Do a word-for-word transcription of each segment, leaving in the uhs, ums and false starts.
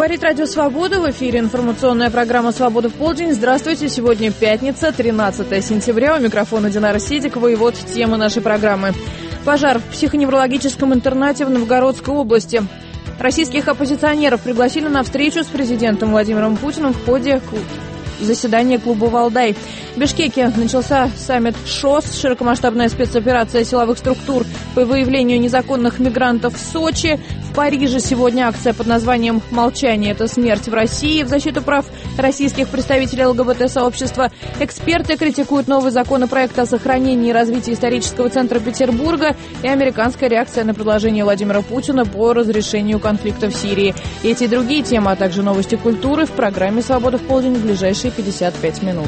Говорит Радио Свобода, в эфире информационная программа «Свобода в полдень». Здравствуйте, сегодня пятница, тринадцатое сентября. У микрофона Динара Сидикова, и вот темы нашей программы. Пожар в психоневрологическом интернате в Новгородской области. Российских оппозиционеров пригласили на встречу с президентом Владимиром Путиным в ходе заседания клуба «Валдай». В Бишкеке начался саммит ШОС, широкомасштабная спецоперация силовых структур по выявлению незаконных мигрантов в Сочи. В Париже сегодня акция под названием «Молчание – это смерть в России» в защиту прав российских представителей ЛГБТ-сообщества. Эксперты критикуют новый законопроект о сохранении и развитии исторического центра Петербурга и американская реакция на предложение Владимира Путина по разрешению конфликта в Сирии. Эти и другие темы, а также новости культуры в программе «Свобода в полдень» в ближайшие пятьдесят пять минут.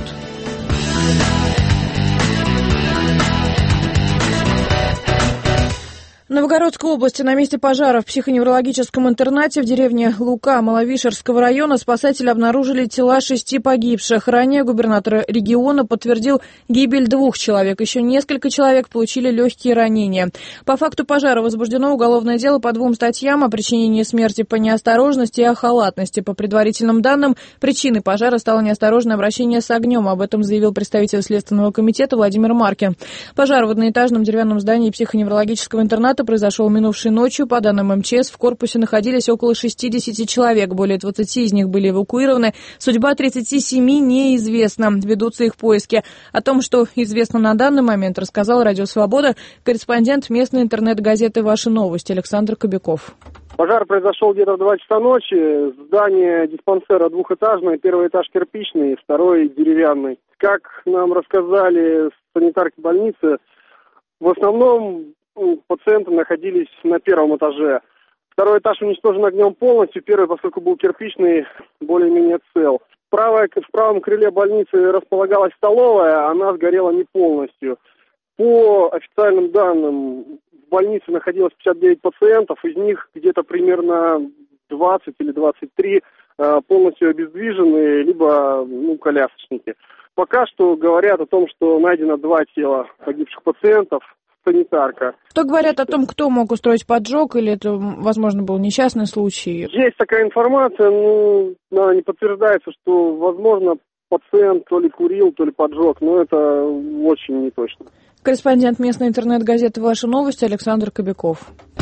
В Новгородской области на месте пожара в психоневрологическом интернате в деревне Лука Маловишерского района спасатели обнаружили тела шести погибших. Ранее губернатор региона подтвердил гибель двух человек. Еще несколько человек получили легкие ранения. По факту пожара возбуждено уголовное дело по двум статьям: о причинении смерти по неосторожности и о халатности. По предварительным данным, причиной пожара стало неосторожное обращение с огнем. Об этом заявил представитель Следственного комитета Владимир Маркин. Пожар в одноэтажном деревянном здании психоневрологического интерната произошел минувшей ночью. По данным эм че эс, в корпусе находились около шестидесяти человек. Более двадцати из них были эвакуированы. Судьба тридцати семи неизвестна. Ведутся их поиски. О том, что известно на данный момент, рассказал Радио Свобода корреспондент местной интернет-газеты «Ваши новости» Александр Кобяков. Пожар произошел где-то в два часа ночи. Здание диспансера двухэтажное. Первый этаж кирпичный, второй деревянный. Как нам рассказали санитарки больницы, в основном пациенты находились на первом этаже. Второй этаж уничтожен огнем полностью. Первый, поскольку был кирпичный, более-менее цел. Правое, в правом крыле больницы располагалась столовая, она сгорела не полностью. По официальным данным, в больнице находилось пятьдесят девять пациентов, из них где-то примерно двадцать или двадцать три полностью обездвиженные, либо ну, колясочники. Пока что говорят о том, что найдено два тела погибших пациентов. Санитарка. Что говорят о том, кто мог устроить поджог, или это, возможно, был несчастный случай? Есть такая информация, но она не подтверждается, что, возможно, пациент то ли курил, то ли поджег, но это очень неточно. Корреспондент местной интернет-газеты «Ваши новости» Александр Кобяков.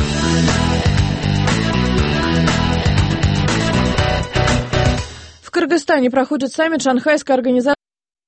В Кыргызстане проходит саммит Шанхайской организации,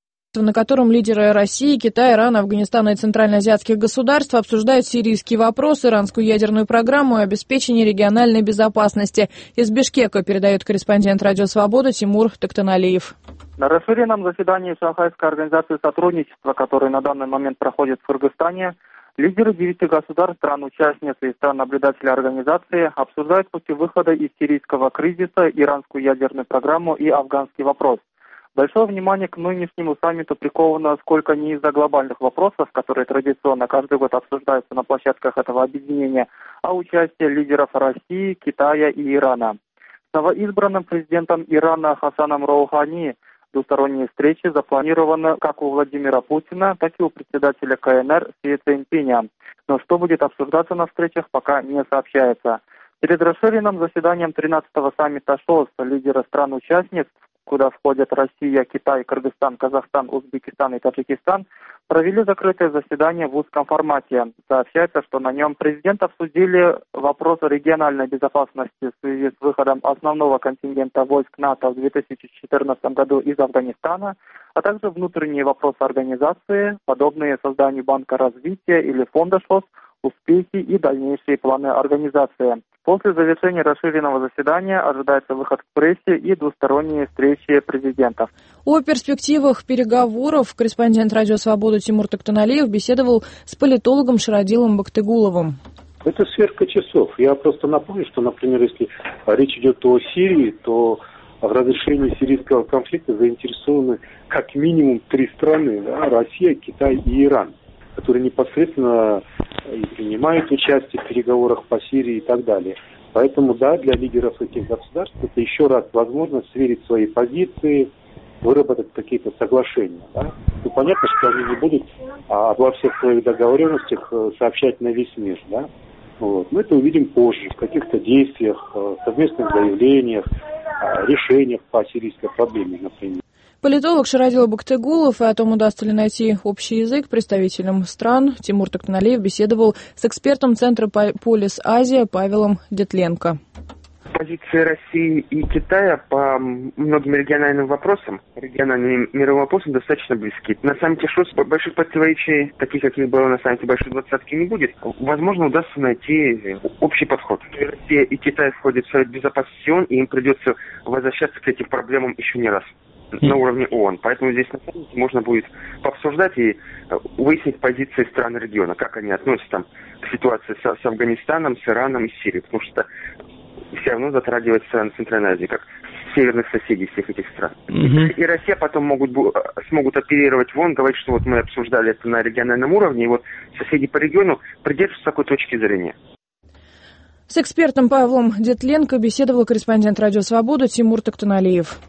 на котором лидеры России, Китая, Ирана, Афганистана и центральноазиатских государств обсуждают сирийский вопрос, иранскую ядерную программу и обеспечение региональной безопасности. Из Бишкека передает корреспондент Радио Свобода Тимур Токтаналиев. На расширенном заседании Шанхайской организации сотрудничества, который на данный момент проходит в Кыргызстане, лидеры девяти государств, стран-участниц и стран-наблюдателей организации обсуждают пути выхода из сирийского кризиса, иранскую ядерную программу и афганский вопрос. Большое внимание к нынешнему саммиту приковано сколько не из-за глобальных вопросов, которые традиционно каждый год обсуждаются на площадках этого объединения, а участие лидеров России, Китая и Ирана. С новоизбранным президентом Ирана Хасаном Роухани двусторонние встречи запланированы как у Владимира Путина, так и у председателя ка эн эр Си Цзиньпиня. Но что будет обсуждаться на встречах, пока не сообщается. Перед расширенным заседанием тринадцатого саммита ШОС лидеры стран-участниц, куда входят Россия, Китай, Кыргызстан, Казахстан, Узбекистан и Таджикистан, провели закрытое заседание в узком формате. Сообщается, что на нем президенты обсудили вопросы региональной безопасности в связи с выходом основного контингента войск НАТО в две тысячи четырнадцатом году из Афганистана, а также внутренние вопросы организации, подобные созданию Банка развития или фонда ШОС, успехи и дальнейшие планы организации. После завершения расширенного заседания ожидается выход к прессе и двусторонние встречи президентов. О перспективах переговоров корреспондент Радио Свобода Тимур Токтаналиев беседовал с политологом Ширадилом Бактыгуловым. Это сверка часов. Я просто напомню, что, например, если речь идет о Сирии, то в разрешении сирийского конфликта заинтересованы как минимум три страны: да, Россия, Китай и Иран, которые непосредственно и принимают участие в переговорах по Сирии и так далее. Поэтому, да, для лидеров этих государств это еще раз возможность сверить свои позиции, выработать какие-то соглашения. Да? Ну, понятно, что они не будут а, обо всех своих договоренностях сообщать на весь мир. Да? Вот. Мы это увидим позже, в каких-то действиях, совместных заявлениях. решениях по сирийской проблеме, например. Политолог Ширадил Бактыгулов, и о том, удастся ли найти общий язык представителям стран, Тимур Токтаналиев беседовал с экспертом Центра Полис Азия Павелом Детленко. Позиции России и Китая по многим региональным вопросам, региональным мировым вопросам достаточно близки. На саммите ШОС больших противоречий, таких, каких было на саммите Большой Двадцатки, не будет. Возможно, удастся найти общий подход. Россия и Китай входят в Совет Безопасности ООН, и им придется возвращаться к этим проблемам еще не раз на уровне ООН. Поэтому здесь на саммите можно будет пообсуждать и выяснить позиции стран региона, как они относятся там, к ситуации с, с Афганистаном, с Ираном и Сирией. Потому что все равно затрагивает страны Центральной Азии, как северных соседей всех этих стран. Uh-huh. И Россия потом могут, смогут оперировать в ООН, говорить, что вот мы обсуждали это на региональном уровне, и вот соседи по региону придерживаются такой точки зрения. С экспертом Павлом Детленко беседовал корреспондент «Радио Свобода» Тимур Токтаналиев.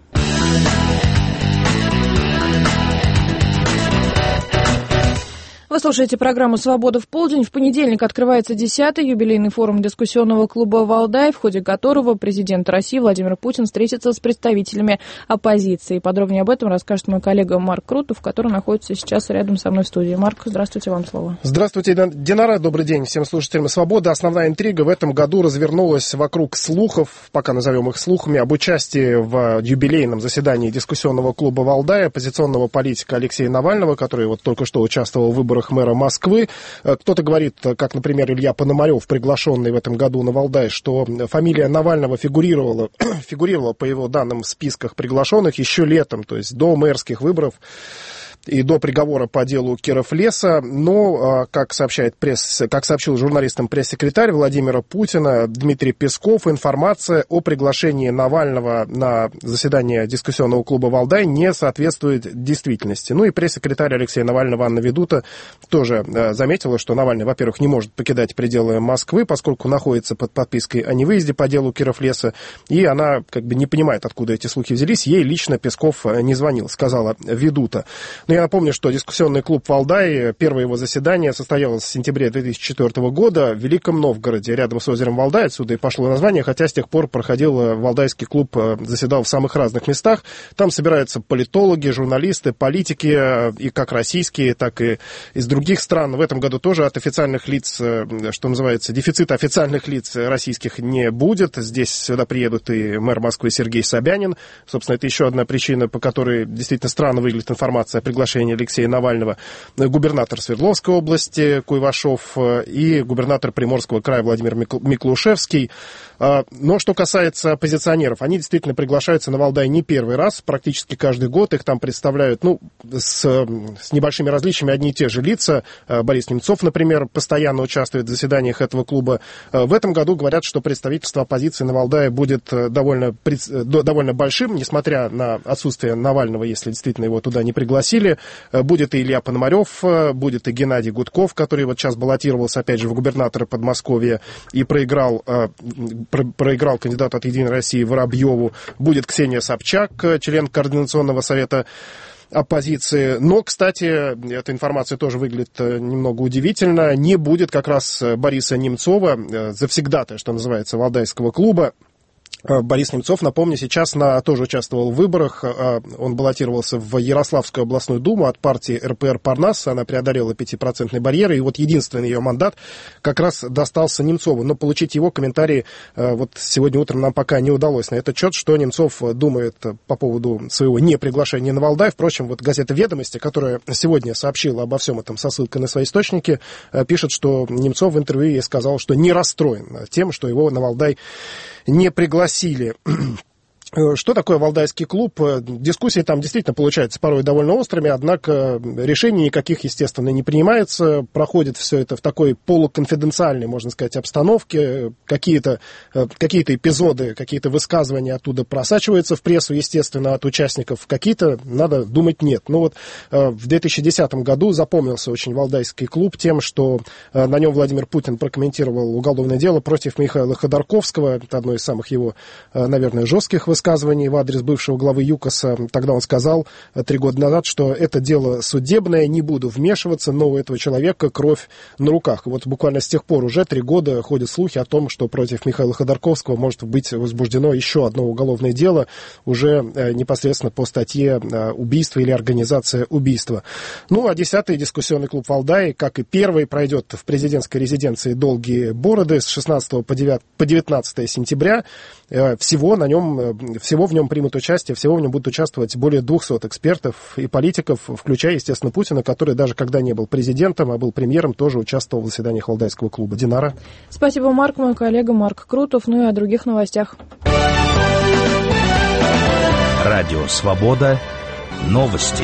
Вы слушаете программу «Свобода в полдень». В понедельник открывается десятый юбилейный форум дискуссионного клуба «Валдай», в ходе которого президент России Владимир Путин встретится с представителями оппозиции. Подробнее об этом расскажет мой коллега Марк Крутов, который находится сейчас рядом со мной в студии. Марк, здравствуйте, вам слово. Здравствуйте, Динара. Добрый день всем слушателям «Свободы». Основная интрига в этом году развернулась вокруг слухов, пока назовем их слухами, об участии в юбилейном заседании дискуссионного клуба «Валдай» оппозиционного политика Алексея Навального, который вот только что участвовал в выборах мэра Москвы. Кто-то говорит, как, например, Илья Пономарев, приглашенный в этом году на Валдай, что фамилия Навального фигурировала, фигурировала, по его данным, в списках приглашенных еще летом, то есть до мэрских выборов и до приговора по делу Киров-Леса, но, как сообщает пресс, как сообщил журналистам пресс-секретарь Владимира Путина Дмитрий Песков, информация о приглашении Навального на заседание дискуссионного клуба «Валдай» не соответствует действительности. Ну и пресс-секретарь Алексея Навального Анна Ведута тоже заметила, что Навальный, во-первых, не может покидать пределы Москвы, поскольку находится под подпиской о невыезде по делу Киров-Леса, и она как бы не понимает, откуда эти слухи взялись. Ей лично Песков не звонил, сказала Ведута. Но я напомню, что дискуссионный клуб «Валдай», первое его заседание состоялось в сентябре две тысячи четвёртого года в Великом Новгороде, рядом с озером Валдай, отсюда и пошло название, хотя с тех пор проходил валдайский клуб, заседал в самых разных местах. Там собираются политологи, журналисты, политики, и как российские, так и из других стран. В этом году тоже от официальных лиц, что называется, дефицита официальных лиц российских не будет. Здесь сюда приедут и мэр Москвы Сергей Собянин. Собственно, это еще одна причина, по которой действительно странно выглядит информация о приглашении Алексея Навального. Губернатор Свердловской области Куйвашов и губернатор Приморского края Владимир Миклушевский. Но что касается оппозиционеров, они действительно приглашаются на Валдай не первый раз, практически каждый год их там представляют, ну, с, с небольшими различиями одни и те же лица. Борис Немцов, например, постоянно участвует в заседаниях этого клуба. В этом году говорят, что представительство оппозиции на Валдае будет довольно, довольно большим, несмотря на отсутствие Навального, если действительно его туда не пригласили. Будет и Илья Пономарев, будет и Геннадий Гудков, который вот сейчас баллотировался, опять же, в губернаторы Подмосковья и проиграл, проиграл кандидату от «Единой России» Воробьеву. Будет Ксения Собчак, член Координационного совета оппозиции. Но, кстати, эта информация тоже выглядит немного удивительно. Не будет как раз Бориса Немцова, завсегдатая, что называется, Валдайского клуба. Борис Немцов, напомню, сейчас на, тоже участвовал в выборах. Он баллотировался в Ярославскую областную думу от партии эр пэ эр «Парнас». Она преодолела пятипроцентный барьер. И вот единственный ее мандат как раз достался Немцову. Но получить его комментарии вот сегодня утром нам пока не удалось на этот счет, что Немцов думает по поводу своего неприглашения на Валдай. Впрочем, вот газета «Ведомости», которая сегодня сообщила обо всем этом со ссылкой на свои источники, пишет, что Немцов в интервью ей сказал, что не расстроен тем, что его на Валдай не пригласили. Что такое валдайский клуб? Дискуссии там действительно получаются порой довольно острыми, однако решений никаких, естественно, не принимается. Проходит все это в такой полуконфиденциальной, можно сказать, обстановке. Какие-то, какие-то эпизоды, какие-то высказывания оттуда просачиваются в прессу, естественно, от участников. Какие-то, надо думать, нет. Ну вот в две тысячи десятом году запомнился очень валдайский клуб тем, что на нем Владимир Путин прокомментировал уголовное дело против Михаила Ходорковского. Это одно из самых его, наверное, жестких высказываний. высказывании в адрес бывшего главы ЮКОСа. Тогда он сказал три года назад, что это дело судебное, не буду вмешиваться, но у этого человека кровь на руках. И вот буквально с тех пор уже три года ходят слухи о том, что против Михаила Ходорковского может быть возбуждено еще одно уголовное дело, уже непосредственно по статье убийство или организация убийства. Ну, а десятый дискуссионный клуб «Валдай», как и первый, пройдет в президентской резиденции «Долгие бороды» с шестнадцатого по девятнадцатое сентября. Всего на нем, всего в нем примут участие, всего в нем будут участвовать более двухсот экспертов и политиков, включая, естественно, Путина, который даже когда не был президентом, а был премьером, тоже участвовал в заседаниях Валдайского клуба. Динара. Спасибо, Марк. Мой коллега Марк Крутов. Ну и о других новостях. Радио «Свобода». Новости.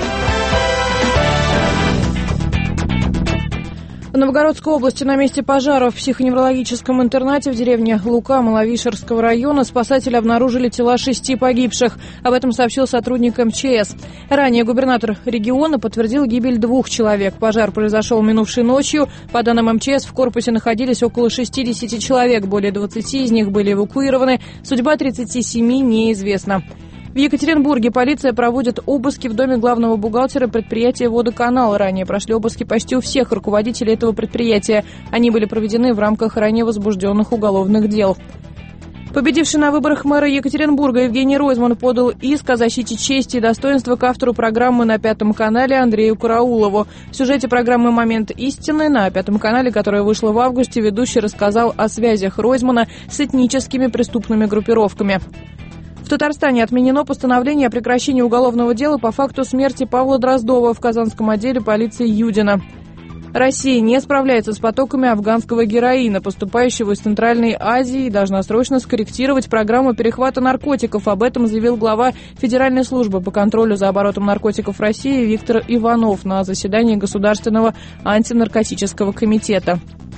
В Новгородской области на месте пожара в психоневрологическом интернате в деревне Лука Маловишерского района спасатели обнаружили тела шести погибших. Об этом сообщил сотрудник эм че эс. Ранее губернатор региона подтвердил гибель двух человек. Пожар произошел минувшей ночью. По данным эм че эс, в корпусе находились около шестидесяти человек. Более двадцати из них были эвакуированы. Судьба тридцати семи неизвестна. В Екатеринбурге полиция проводит обыски в доме главного бухгалтера предприятия «Водоканал». Ранее прошли обыски почти у всех руководителей этого предприятия. Они были проведены в рамках ранее возбужденных уголовных дел. Победивший на выборах мэра Екатеринбурга Евгений Ройзман подал иск о защите чести и достоинства к автору программы на Пятом канале Андрею Караулову. В сюжете программы «Момент истины» на Пятом канале, которая вышла в августе, ведущий рассказал о связях Ройзмана с этническими преступными группировками. В Татарстане отменено постановление о прекращении уголовного дела по факту смерти Павла Дроздова в Казанском отделе полиции Юдина. Россия не справляется с потоками афганского героина, поступающего из Центральной Азии, и должна срочно скорректировать программу перехвата наркотиков. Об этом заявил глава Федеральной службы по контролю за оборотом наркотиков России Виктор Иванов на заседании Государственного антинаркотического комитета.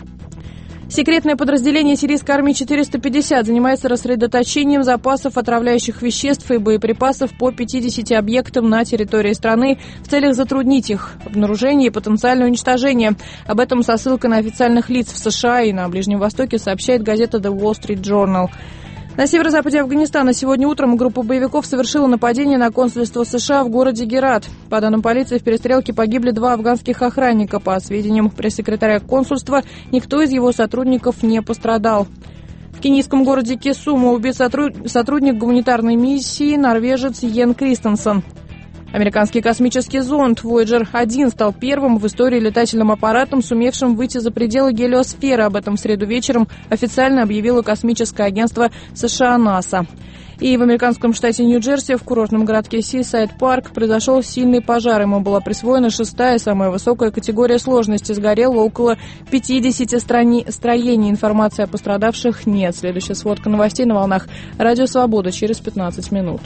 Секретное подразделение сирийской армии четыреста пятьдесят занимается рассредоточением запасов отравляющих веществ и боеприпасов по пятидесяти объектам на территории страны в целях затруднить их обнаружение и потенциальное уничтожение. Об этом со ссылкой на официальных лиц в США и на Ближнем Востоке сообщает газета The Wall Street Journal. На северо-западе Афганистана сегодня утром группа боевиков совершила нападение на консульство США в городе Герат. По данным полиции, в перестрелке погибли два афганских охранника. По сведениям пресс-секретаря консульства, никто из его сотрудников не пострадал. В кенийском городе Кисуму убит сотрудник гуманитарной миссии норвежец Йен Кристенсен. Американский космический зонд Вояджер один стал первым в истории летательным аппаратом, сумевшим выйти за пределы гелиосферы. Об этом в среду вечером официально объявило космическое агентство США НАСА. И в американском штате Нью-Джерси в курортном городке Сисайд Парк произошел сильный пожар. Ему была присвоена шестая, самая высокая категория сложности. Сгорело около пятидесяти страни... строений. Информации о пострадавших нет. Следующая сводка новостей на волнах Радио Свобода через пятнадцать минут.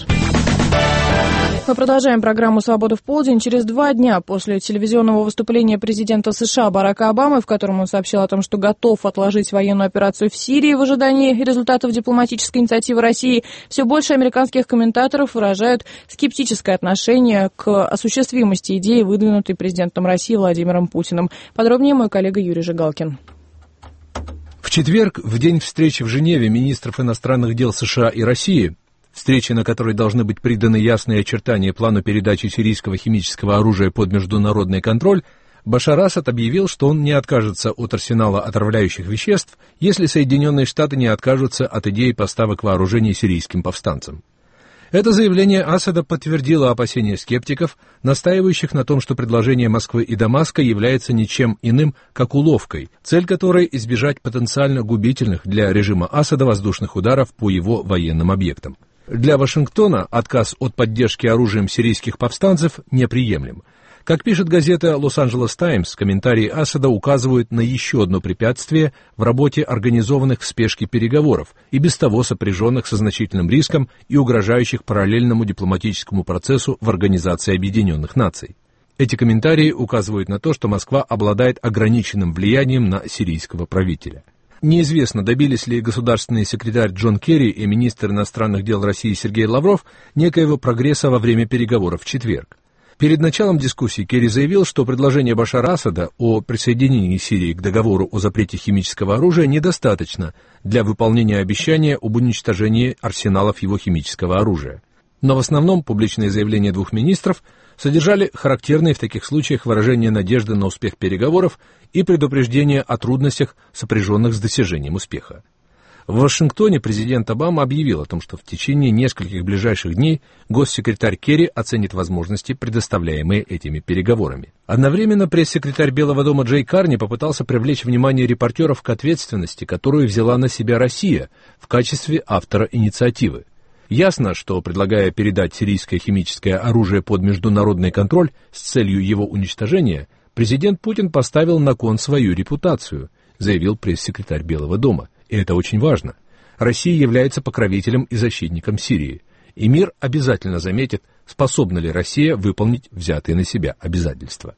Мы продолжаем программу «Свобода в полдень». Через два дня после телевизионного выступления президента США Барака Обамы, в котором он сообщил о том, что готов отложить военную операцию в Сирии в ожидании результатов дипломатической инициативы России, все больше американских комментаторов выражают скептическое отношение к осуществимости идеи, выдвинутой президентом России Владимиром Путиным. Подробнее мой коллега Юрий Жигалкин. В четверг, в день встречи в Женеве министров иностранных дел США и России, встречи, на которой должны быть приданы ясные очертания плану передачи сирийского химического оружия под международный контроль, Башар Асад объявил, что он не откажется от арсенала отравляющих веществ, если Соединенные Штаты не откажутся от идеи поставок вооружений сирийским повстанцам. Это заявление Асада подтвердило опасения скептиков, настаивающих на том, что предложение Москвы и Дамаска является ничем иным, как уловкой, цель которой – избежать потенциально губительных для режима Асада воздушных ударов по его военным объектам. Для Вашингтона отказ от поддержки оружием сирийских повстанцев неприемлем. Как пишет газета «Лос-Анджелес Таймс», комментарии Асада указывают на еще одно препятствие в работе организованных в спешке переговоров и без того сопряженных со значительным риском и угрожающих параллельному дипломатическому процессу в Организации Объединенных Наций. Эти комментарии указывают на то, что Москва обладает ограниченным влиянием на сирийского правителя. Неизвестно, добились ли государственный секретарь Джон Керри и министр иностранных дел России Сергей Лавров некоего прогресса во время переговоров в четверг. Перед началом дискуссии Керри заявил, что предложение Башара Асада о присоединении Сирии к договору о запрете химического оружия недостаточно для выполнения обещания об уничтожении арсеналов его химического оружия. Но в основном публичные заявления двух министров содержали характерные в таких случаях выражения надежды на успех переговоров и предупреждения о трудностях, сопряженных с достижением успеха. В Вашингтоне президент Обама объявил о том, что в течение нескольких ближайших дней госсекретарь Керри оценит возможности, предоставляемые этими переговорами. Одновременно пресс-секретарь Белого дома Джей Карни попытался привлечь внимание репортеров к ответственности, которую взяла на себя Россия в качестве автора инициативы. Ясно, что, предлагая передать сирийское химическое оружие под международный контроль с целью его уничтожения, президент Путин поставил на кон свою репутацию, заявил пресс-секретарь Белого дома. И это очень важно. Россия является покровителем и защитником Сирии. И мир обязательно заметит, способна ли Россия выполнить взятые на себя обязательства.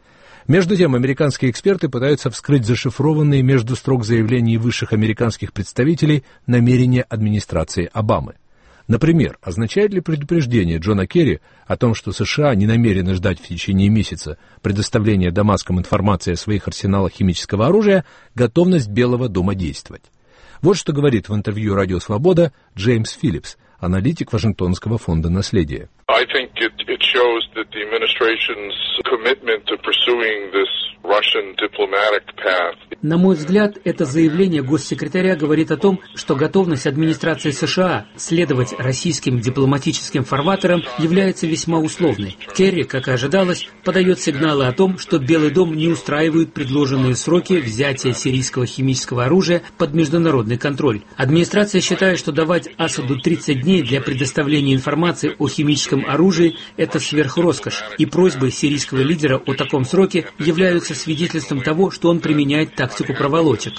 Между тем, американские эксперты пытаются вскрыть зашифрованные между строк заявлений высших американских представителей намерения администрации Обамы. Например, означает ли предупреждение Джона Керри о том, что США не намерены ждать в течение месяца предоставления Дамаском информации о своих арсеналах химического оружия, готовность Белого дома действовать? Вот что говорит в интервью «Радио Свобода» Джеймс Филлипс, аналитик Вашингтонского фонда наследия. I think it, it shows that the administration's commitment to pursuing this Russian diplomatic path. На мой взгляд, это заявление госсекретаря говорит о том, что готовность администрации США следовать российским дипломатическим фарватерам является весьма условной. Керри, как и ожидалось, подает сигналы о том, что Белый дом не устраивает предложенные сроки взятия сирийского химического оружия под международный контроль. Администрация считает, что давать Асаду тридцать дней для предоставления информации о химическом оружии – это сверхроскошь, и просьбы сирийского лидера о таком сроке являются свидетельством того, что он применяет тактику проволочек.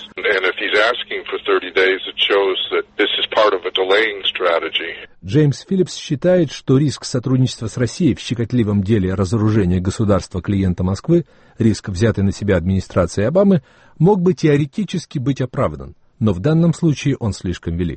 Джеймс Филлипс считает, что риск сотрудничества с Россией в щекотливом деле разоружения государства клиента Москвы, риск, взятый на себя администрацией Обамы, мог бы теоретически быть оправдан, но в данном случае он слишком велик.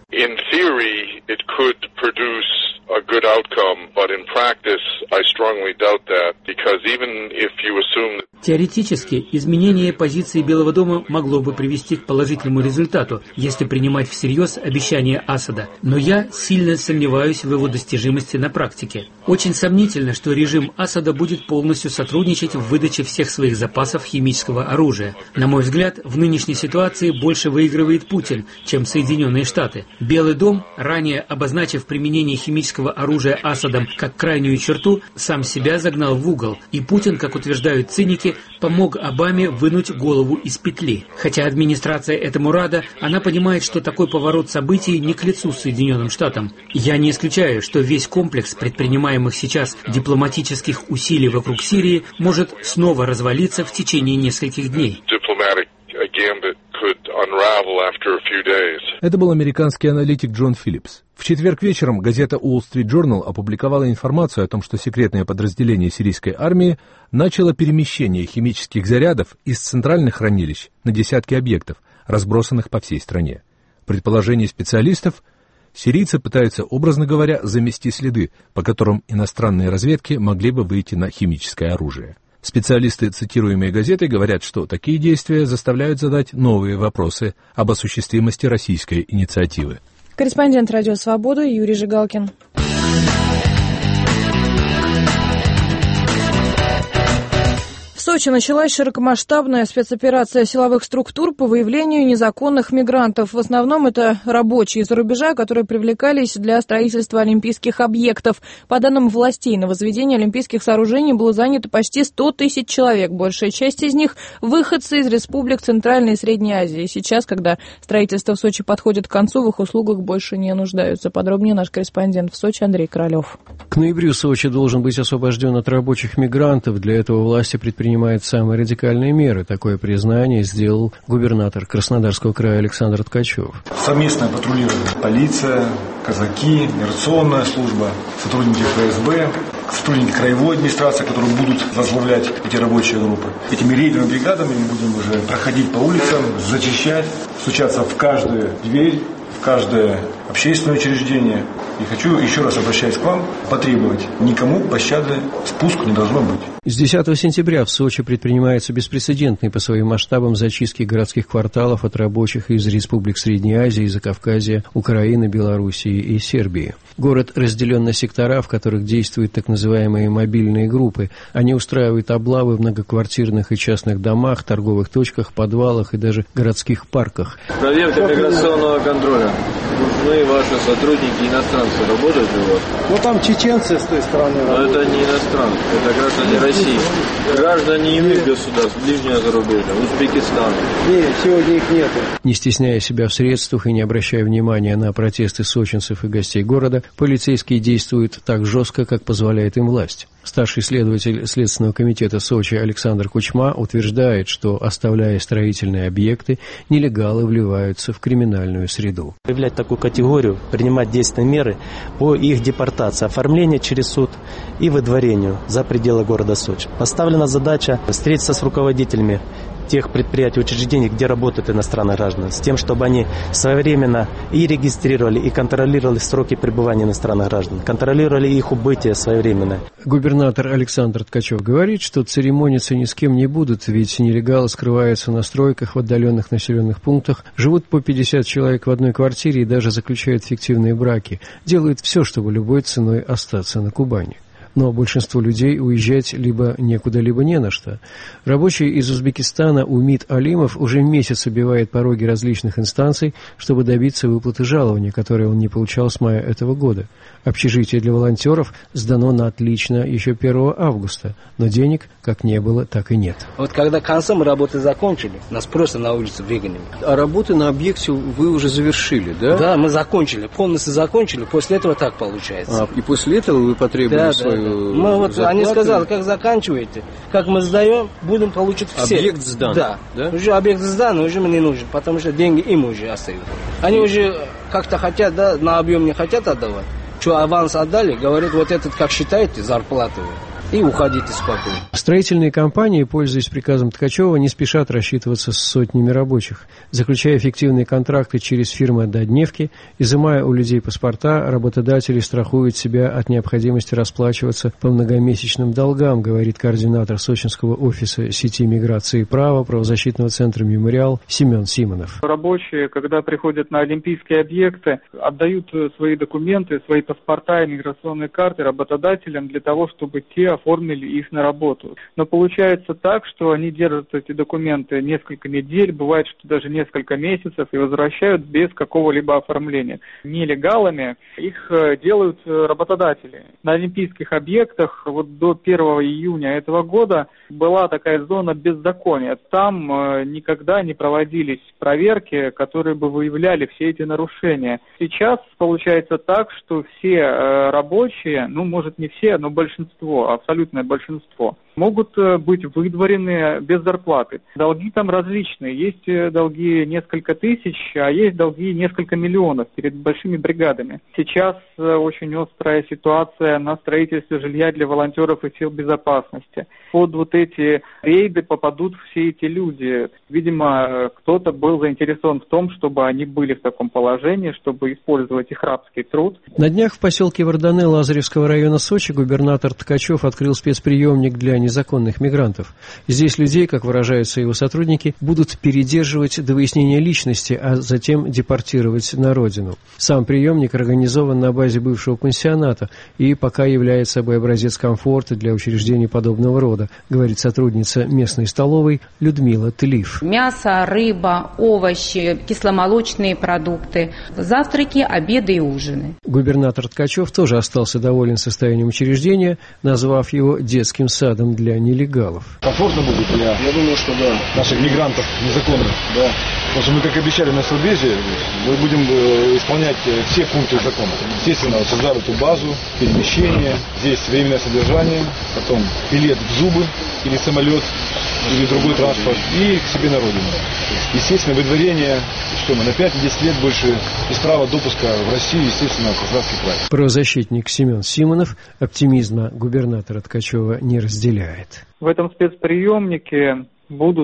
A good outcome, but in practice, I strongly doubt that, because even if you assume... Теоретически, изменение позиции Белого дома могло бы привести к положительному результату, если принимать всерьез обещания Асада. Но я сильно сомневаюсь в его достижимости на практике. Очень сомнительно, что режим Асада будет полностью сотрудничать в выдаче всех своих запасов химического оружия. На мой взгляд, в нынешней ситуации больше выигрывает Путин, чем Соединенные Штаты. Белый дом, ранее обозначив применение химического оружия Асадом как крайнюю черту, сам себя загнал в угол, и Путин, как утверждают циники, помог Обаме вынуть голову из петли. Хотя администрация этому рада, она понимает, что такой поворот событий не к лицу Соединенным Штатам. Я не исключаю, что весь комплекс предпринимаемых сейчас дипломатических усилий вокруг Сирии может снова развалиться в течение нескольких дней. Это был американский аналитик Джон Филлипс. В четверг вечером газета Wall Street Journal опубликовала информацию о том, что секретное подразделение сирийской армии начало перемещение химических зарядов из центральных хранилищ на десятки объектов, разбросанных по всей стране. Предположение специалистов — сирийцы пытаются, образно говоря, замести следы, по которым иностранные разведки могли бы выйти на химическое оружие. Специалисты, цитируемые газетой, говорят, что такие действия заставляют задать новые вопросы об осуществимости российской инициативы. Корреспондент «Радио Свобода» Юрий Жигалкин. В Сочи началась широкомасштабная спецоперация силовых структур по выявлению незаконных мигрантов. В основном это рабочие из-за рубежа, которые привлекались для строительства олимпийских объектов. По данным властей, на возведение олимпийских сооружений было занято почти сто тысяч человек. Большая часть из них – выходцы из республик Центральной и Средней Азии. Сейчас, когда строительство в Сочи подходит к концу, в их услугах больше не нуждаются. Подробнее наш корреспондент в Сочи Андрей Королев. К ноябрю Сочи должен быть освобожден от рабочих мигрантов. Для этого власти предпринимают самые радикальные меры. Такое признание сделал губернатор Краснодарского края Александр Ткачев. Совместное патрулирование. Полиция, казаки, миграционная служба, сотрудники эф эс бэ, сотрудники краевой администрации, которые будут возглавлять эти рабочие группы. Этими рейдовыми бригадами мы будем уже проходить по улицам, зачищать, стучаться в каждую дверь, в каждое общественное учреждение И хочу, еще раз обращаясь к вам, потребовать: никому пощады спуску не должно быть. С десятого сентября в Сочи предпринимаются беспрецедентные по своим масштабам зачистки городских кварталов от рабочих из республик Средней Азии, Закавказья, Украины, Белоруссии и Сербии. Город разделен на сектора, в которых действуют так называемые мобильные группы. Они устраивают облавы в многоквартирных и частных домах, торговых точках, подвалах и даже городских парках. Проверка миграционного контроля. Нужны ваши сотрудники иностранцы. Работают у вас? Ну там чеченцы с той стороны. Но это не иностранцы, это граждане России. Граждане иных государств, ближнего зарубежья, Узбекистана. Нет, сегодня их нету. Не стесняя себя в средствах и не обращая внимания на протесты сочинцев и гостей города, полицейские действуют так жестко, как позволяет им власть. Старший следователь Следственного комитета Сочи Александр Кучма утверждает, что, оставляя строительные объекты, нелегалы вливаются в криминальную среду. Выявлять такую категорию, принимать действенные меры по их депортации, оформлению через суд и выдворению за пределы города Сочи. Поставлена задача встретиться с руководителями тех предприятий, учреждений, где работают иностранные граждане, с тем, чтобы они своевременно и регистрировали, и контролировали сроки пребывания иностранных граждан, контролировали их убытие своевременно. Губернатор Александр Ткачев говорит, что церемониться ни с кем не будут, ведь нелегалы скрываются на стройках в отдаленных населенных пунктах, живут по пятьдесят человек в одной квартире и даже заключают фиктивные браки, делают все, чтобы любой ценой остаться на Кубани. Но большинству людей уезжать либо некуда, либо не на что. Рабочий из Узбекистана Умид Алимов уже месяц обивает пороги различных инстанций, чтобы добиться выплаты жалования, которое он не получал с мая этого года. Общежитие для волонтеров сдано на отлично еще первого августа, но денег как не было, так и нет. Вот когда к концу мы работы закончили, нас просто на улицу выгнали. А работы на объекте вы уже завершили, да? Да, мы закончили, полностью закончили, после этого так получается. А, и после этого вы потребовали да, свою да, да. Мы вот, зарплату? Они сказали, как заканчиваете, как мы сдаем, будем получить все. Объект сдан? Да. да. Уже объект сдан, уже мне не нужен, потому что деньги им уже остаются. Они уже как-то хотят, да, на объем не хотят отдавать. Что аванс отдали, говорят, вот этот, как считаете, зарплату, и уходите спокойно. Строительные компании, пользуясь приказом Ткачева, не спешат рассчитываться с сотнями рабочих. Заключая фиктивные контракты через фирмы-однодневки, изымая у людей паспорта, работодатели страхуют себя от необходимости расплачиваться по многомесячным долгам, говорит координатор сочинского офиса сети миграции и права правозащитного центра «Мемориал» Семен Симонов. Рабочие, когда приходят на олимпийские объекты, отдают свои документы, свои паспорта и миграционные карты работодателям для того, чтобы те оформили их на работу. Но получается так, что они держат эти документы несколько недель, бывает, что даже несколько месяцев, и возвращают без какого-либо оформления. Нелегалами их делают работодатели. На олимпийских объектах вот до первого июня этого года была такая зона беззакония. Там никогда не проводились проверки, которые бы выявляли все эти нарушения. Сейчас получается так, что все рабочие, ну, может, не все, но большинство, абсолютное большинство, могут быть выдворены без зарплаты. Долги там различные. Есть долги несколько тысяч, а есть долги несколько миллионов перед большими бригадами. Сейчас очень острая ситуация на строительстве жилья для волонтеров и сил безопасности. Под вот эти рейды попадут все эти люди. Видимо, кто-то был заинтересован в том, чтобы они были в таком положении, чтобы использовать их рабский труд. На днях в поселке Варданы Лазаревского района Сочи губернатор Ткачев открыл спецприемник для незаконных мигрантов. Здесь людей, как выражаются его сотрудники, будут передерживать до выяснения личности, а затем депортировать на родину. Сам приемник организован на базе бывшего пансионата и пока является собой образец комфорта для учреждений подобного рода, говорит сотрудница местной столовой Людмила Тлиф. Мясо, рыба, овощи, кисломолочные продукты, завтраки, обеды и ужины. Губернатор Ткачев тоже остался доволен состоянием учреждения, назвав его детским садом для нелегалов. Комфортно будет для Я думаю, что да. наших мигрантов незаконных. Да. Потому что мы, как обещали на Совбезе, мы будем исполнять все пункты закона. Естественно, создали эту базу, перемещение, здесь временное содержание, потом билет в зубы или самолет, или другой транспорт, и к себе на родину. Естественно, выдворение, что мы на пять-десять лет больше без права допуска в Россию, естественно, в Краснодарский край. Правозащитник Семен Симонов оптимизма губернатора Ткачева не разделяет. В этом спецприемнике будут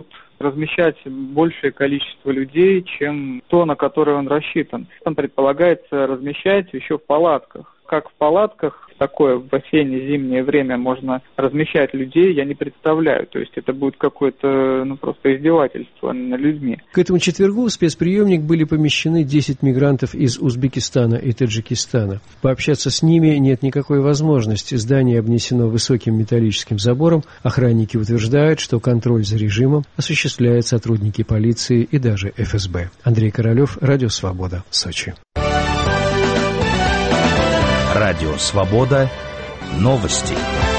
размещать большее количество людей, чем то, на которое он рассчитан. Там предполагается размещать еще в палатках. Как в палатках в такое в осенне-зимнее время можно размещать людей, я не представляю. То есть это будет какое-то, ну, просто издевательство над людьми. К этому четвергу в спецприемник были помещены десять мигрантов из Узбекистана и Таджикистана. Пообщаться с ними нет никакой возможности. Здание обнесено высоким металлическим забором. Охранники утверждают, что контроль за режимом осуществляют сотрудники полиции и даже эф эс бэ. Андрей Королев, Радио Свобода, Сочи. Радио «Свобода». Новости.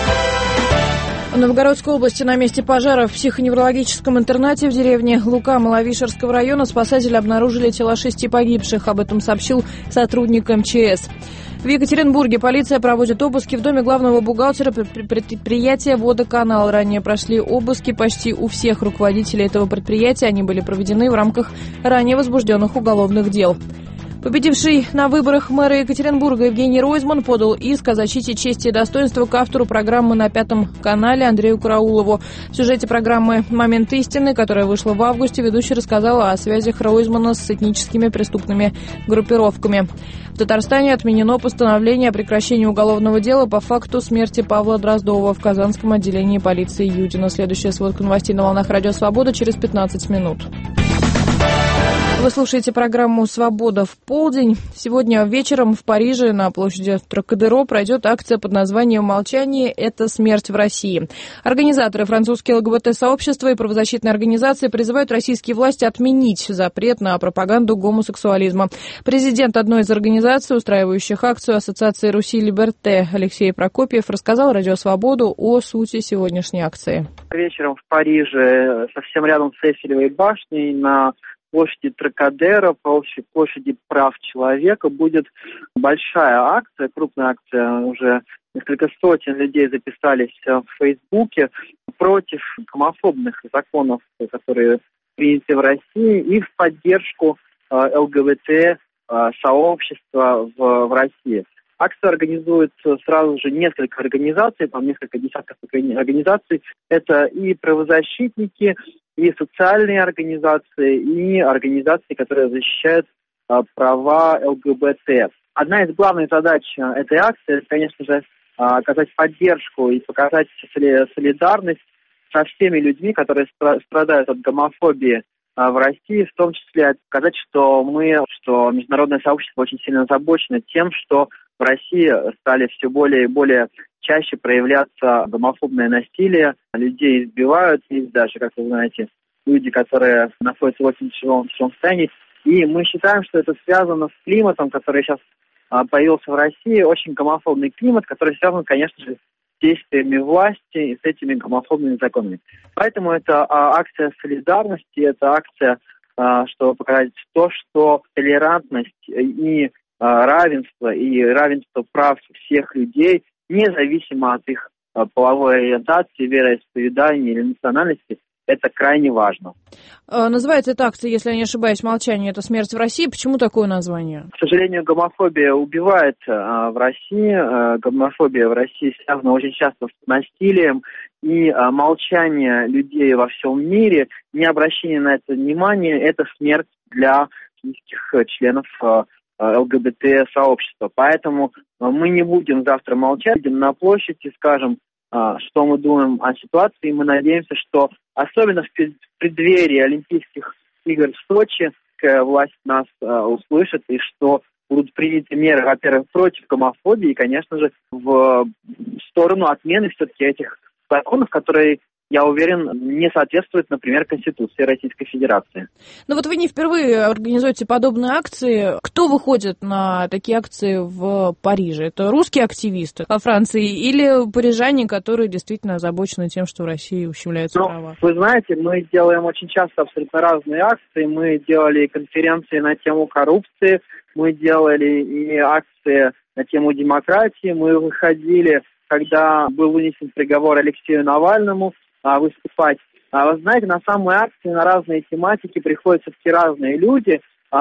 В Новгородской области на месте пожара в психоневрологическом интернате в деревне Лука Маловишерского района спасатели обнаружили тела шести погибших. Об этом сообщил сотрудник эм че эс. В Екатеринбурге полиция проводит обыски в доме главного бухгалтера предприятия «Водоканал». Ранее прошли обыски почти у всех руководителей этого предприятия. Они были проведены в рамках ранее возбужденных уголовных дел. Победивший на выборах мэра Екатеринбурга Евгений Ройзман подал иск о защите чести и достоинства к автору программы на Пятом канале Андрею Караулову. В сюжете программы «Момент истины», которая вышла в августе, ведущий рассказал о связях Ройзмана с этническими преступными группировками. В Татарстане отменено постановление о прекращении уголовного дела по факту смерти Павла Дроздова в Казанском отделении полиции Юдина. Следующая сводка новостей на волнах Радио Свобода через пятнадцать минут. Вы слушаете программу «Свобода в полдень». Сегодня вечером в Париже на площади Трокадеро пройдет акция под названием «Молчание – это смерть в России». Организаторы, французские эл гэ бэ тэ-сообщества и правозащитные организации призывают российские власти отменить запрет на пропаганду гомосексуализма. Президент одной из организаций, устраивающих акцию Ассоциации Руси Либерте, Алексей Прокопьев, рассказал Радио Свободу о сути сегодняшней акции. Вечером в Париже, совсем рядом с Эйфелевой башней, на площади Трокадеро, площади прав человека, будет большая акция, крупная акция, уже несколько сотен людей записались в Фейсбуке против гомофобных законов, которые приняты в России, и в поддержку эл гэ бэ тэ-сообщества в, в России. Акцию организует сразу же несколько организаций, там несколько десятков организаций. Это и правозащитники, и социальные организации, и организации, которые защищают а, права эл гэ бэ тэ. Одна из главных задач а, этой акции, это, конечно же, а, оказать поддержку и показать солидарность со всеми людьми, которые стра- страдают от гомофобии а, в России, в том числе показать, что мы, что международное сообщество очень сильно озабочено тем, что в России стали все более и более чаще проявляться гомофобное насилие, людей избивают, есть даже, как вы знаете, люди, которые находятся в очень тяжелом состоянии. И мы считаем, что это связано с климатом, который сейчас а, появился в России, очень гомофобный климат, который связан, конечно же, с действиями власти и с этими гомофобными законами. Поэтому это а, акция солидарности, это акция, а, чтобы показать то, что толерантность и а, равенство, и равенство прав всех людей, независимо от их а, половой ориентации, вероисповедания или национальности, это крайне важно. Называется эта акция, если я не ошибаюсь, «Молчание – это смерть в России». Почему такое название? К сожалению, гомофобия убивает а, в России. А, гомофобия в России связана очень часто с насилием. И а, молчание людей во всем мире, не обращение на это внимания – это смерть для российских членов а, эл гэ бэ тэ-сообщества. Поэтому а, мы не будем завтра молчать, будем на площади, скажем, что мы думаем о ситуации. Мы надеемся, что особенно в преддверии Олимпийских игр в Сочи власть нас услышит, и что будут приняты меры, во-первых, против гомофобии, и, конечно же, в сторону отмены все-таки этих законов, которые, я уверен, не соответствуют, например, Конституции Российской Федерации. Ну вот вы не впервые организуете подобные акции. Кто выходит на такие акции в Париже? Это русские активисты во Франции или парижане, которые действительно озабочены тем, что в России ущемляются ну, права? Вы знаете, мы делаем очень часто абсолютно разные акции. Мы делали конференции на тему коррупции, мы делали и акции на тему демократии. Мы выходили, когда был вынесен приговор Алексею Навальному, выступать. Вы знаете, на самые акции, на разные тематики приходят все-таки разные люди,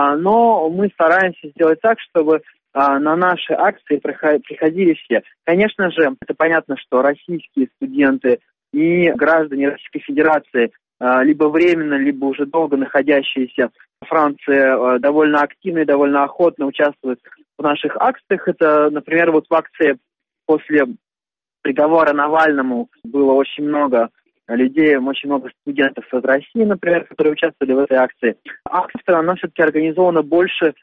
но мы стараемся сделать так, чтобы на наши акции приходили все. Конечно же, это понятно, что российские студенты и граждане Российской Федерации либо временно, либо уже долго находящиеся во Франции, довольно активно и довольно охотно участвуют в наших акциях. Это, например, вот в акции после приговора Навальному было очень много людей, очень много студентов из России, например, которые участвовали в этой акции. Акция, она все-таки организована больше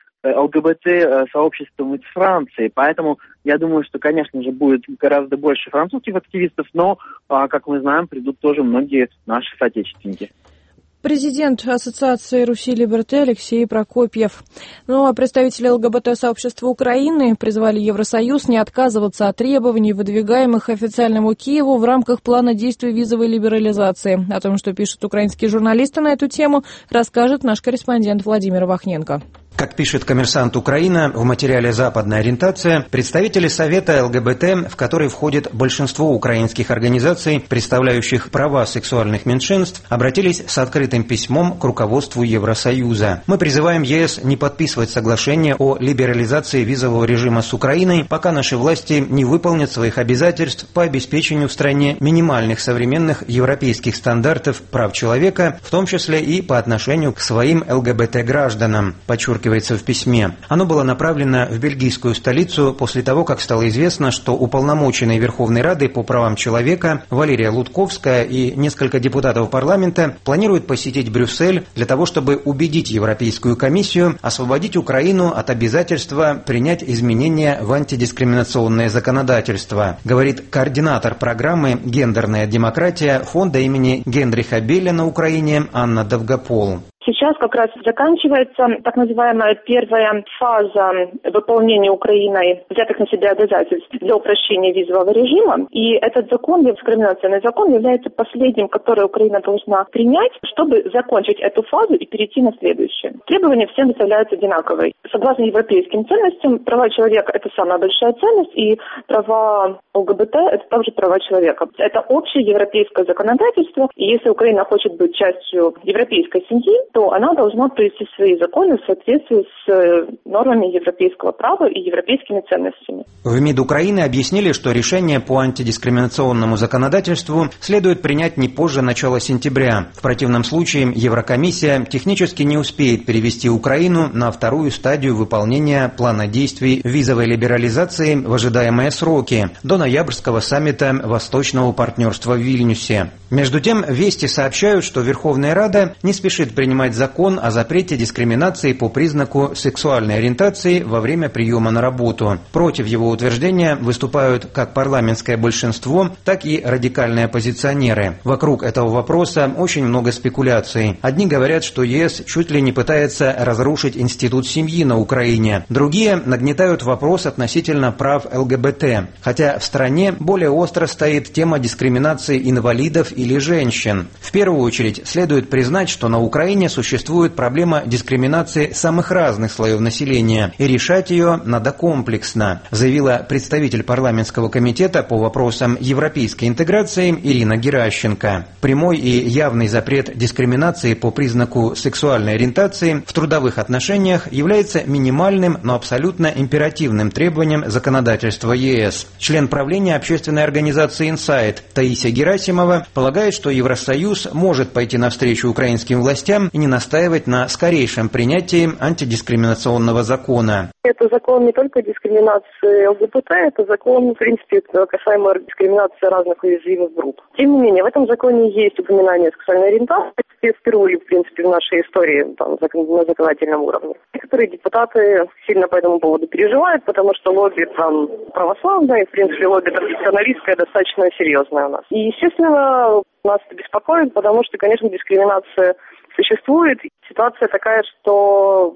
ЛГБТ-сообществом из Франции, поэтому я думаю, что, конечно же, будет гораздо больше французских активистов, но, как мы знаем, придут тоже многие наши соотечественники. Президент Ассоциации Руси Либерте Алексей Прокопьев. Ну а представители ЛГБТ-сообщества Украины призвали Евросоюз не отказываться от требований, выдвигаемых официальному Киеву в рамках плана действий визовой либерализации. О том, что пишут украинские журналисты на эту тему, расскажет наш корреспондент Владимир Вахненко. Как пишет «Коммерсант Украина» в материале «Западная ориентация», представители Совета ЛГБТ, в который входит большинство украинских организаций, представляющих права сексуальных меньшинств, обратились с открытым письмом к руководству Евросоюза. Мы призываем ЕС не подписывать соглашение о либерализации визового режима с Украиной, пока наши власти не выполнят своих обязательств по обеспечению в стране минимальных современных европейских стандартов прав человека, в том числе и по отношению к своим ЛГБТ-гражданам, подчеркивает в письме. Оно было направлено в бельгийскую столицу после того, как стало известно, что уполномоченные Верховной Рады по правам человека Валерия Лутковская и несколько депутатов парламента планируют посетить Брюссель для того, чтобы убедить Европейскую комиссию освободить Украину от обязательства принять изменения в антидискриминационное законодательство, говорит координатор программы «Гендерная демократия» фонда имени Генриха Белля на Украине Анна Довгопол. Сейчас как раз заканчивается так называемая первая фаза выполнения Украиной взятых на себя обязательств для упрощения визового режима. И этот закон, дискриминационный закон, является последним, который Украина должна принять, чтобы закончить эту фазу и перейти на следующую. Требования всем выставляются одинаковые. Согласно европейским ценностям, права человека – это самая большая ценность, и права ЛГБТ – это также права человека. Это общее европейское законодательство, и если Украина хочет быть частью европейской семьи, то она должна привести свои законы в соответствии с нормами европейского права и европейскими ценностями. В МИД Украины объяснили, что решение по антидискриминационному законодательству следует принять не позже начала сентября. В противном случае Еврокомиссия технически не успеет перевести Украину на вторую стадию выполнения плана действий визовой либерализации в ожидаемые сроки до ноябрьского саммита Восточного партнерства в Вильнюсе. Между тем, вести сообщают, что Верховная Рада не спешит принимать закон о запрете дискриминации по признаку сексуальной ориентации во время приема на работу. Против его утверждения выступают как парламентское большинство, так и радикальные оппозиционеры. Вокруг этого вопроса очень много спекуляций. Одни говорят, что ЕС чуть ли не пытается разрушить институт семьи на Украине. Другие нагнетают вопрос относительно прав ЛГБТ. Хотя в стране более остро стоит тема дискриминации инвалидов или женщин. В первую очередь следует признать, что на Украине существует проблема дискриминации самых разных слоев населения, и решать ее надо комплексно, заявила представитель парламентского комитета по вопросам европейской интеграции Ирина Геращенко. Прямой и явный запрет дискриминации по признаку сексуальной ориентации в трудовых отношениях является минимальным, но абсолютно императивным требованием законодательства ЕС. Член правления общественной организации «Инсайт» Таисия Герасимова полагает, что Евросоюз может пойти навстречу украинским властям и не настаивать на скорейшем принятии антидискриминационного закона. Это закон не только дискриминации ЛГБТ, это закон, в принципе, касаемо дискриминации разных уязвимых групп. Тем не менее, в этом законе есть упоминание сексуальной ориентации, впервые, в принципе, в нашей истории там, на законодательном уровне. Некоторые депутаты сильно по этому поводу переживают, потому что лобби там православное, в принципе, лобби традиционалистское достаточно серьезное у нас. И, естественно, нас это беспокоит, потому что, конечно, дискриминация существует. Ситуация такая, что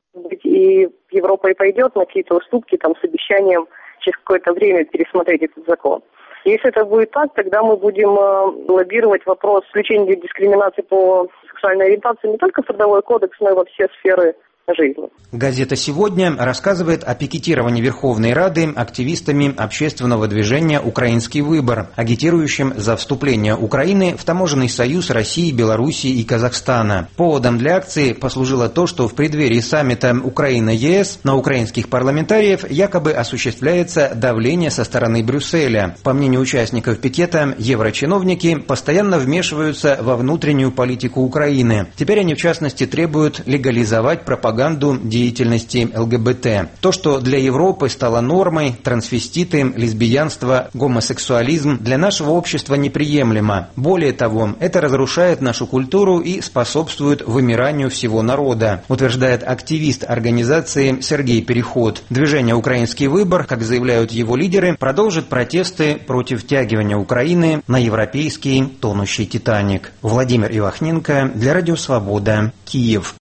и Европа и пойдет на какие-то уступки там, с обещанием через какое-то время пересмотреть этот закон. Если это будет так, тогда мы будем э, лоббировать вопрос включения дискриминации по сексуальной ориентации не только в трудовой кодекс, но и во все сферы жизни. Газета «Сегодня» рассказывает о пикетировании Верховной Рады активистами общественного движения «Украинский выбор», агитирующим за вступление Украины в Таможенный союз России, Белоруссии и Казахстана. Поводом для акции послужило то, что в преддверии саммита Украина-ЕС на украинских парламентариев якобы осуществляется давление со стороны Брюсселя. По мнению участников пикета, еврочиновники постоянно вмешиваются во внутреннюю политику Украины. Теперь они, в частности, требуют легализовать пропаганду деятельности ЛГБТ. То, что для Европы стало нормой, трансвеститы, лесбиянство, гомосексуализм, для нашего общества неприемлемо. Более того, это разрушает нашу культуру и способствует вымиранию всего народа, утверждает активист организации Сергей Переход. Движение «Украинский выбор», как заявляют его лидеры, продолжит протесты против втягивания Украины на европейский тонущий «Титаник». Владимир Ивахненко для Радио Свобода, Киев.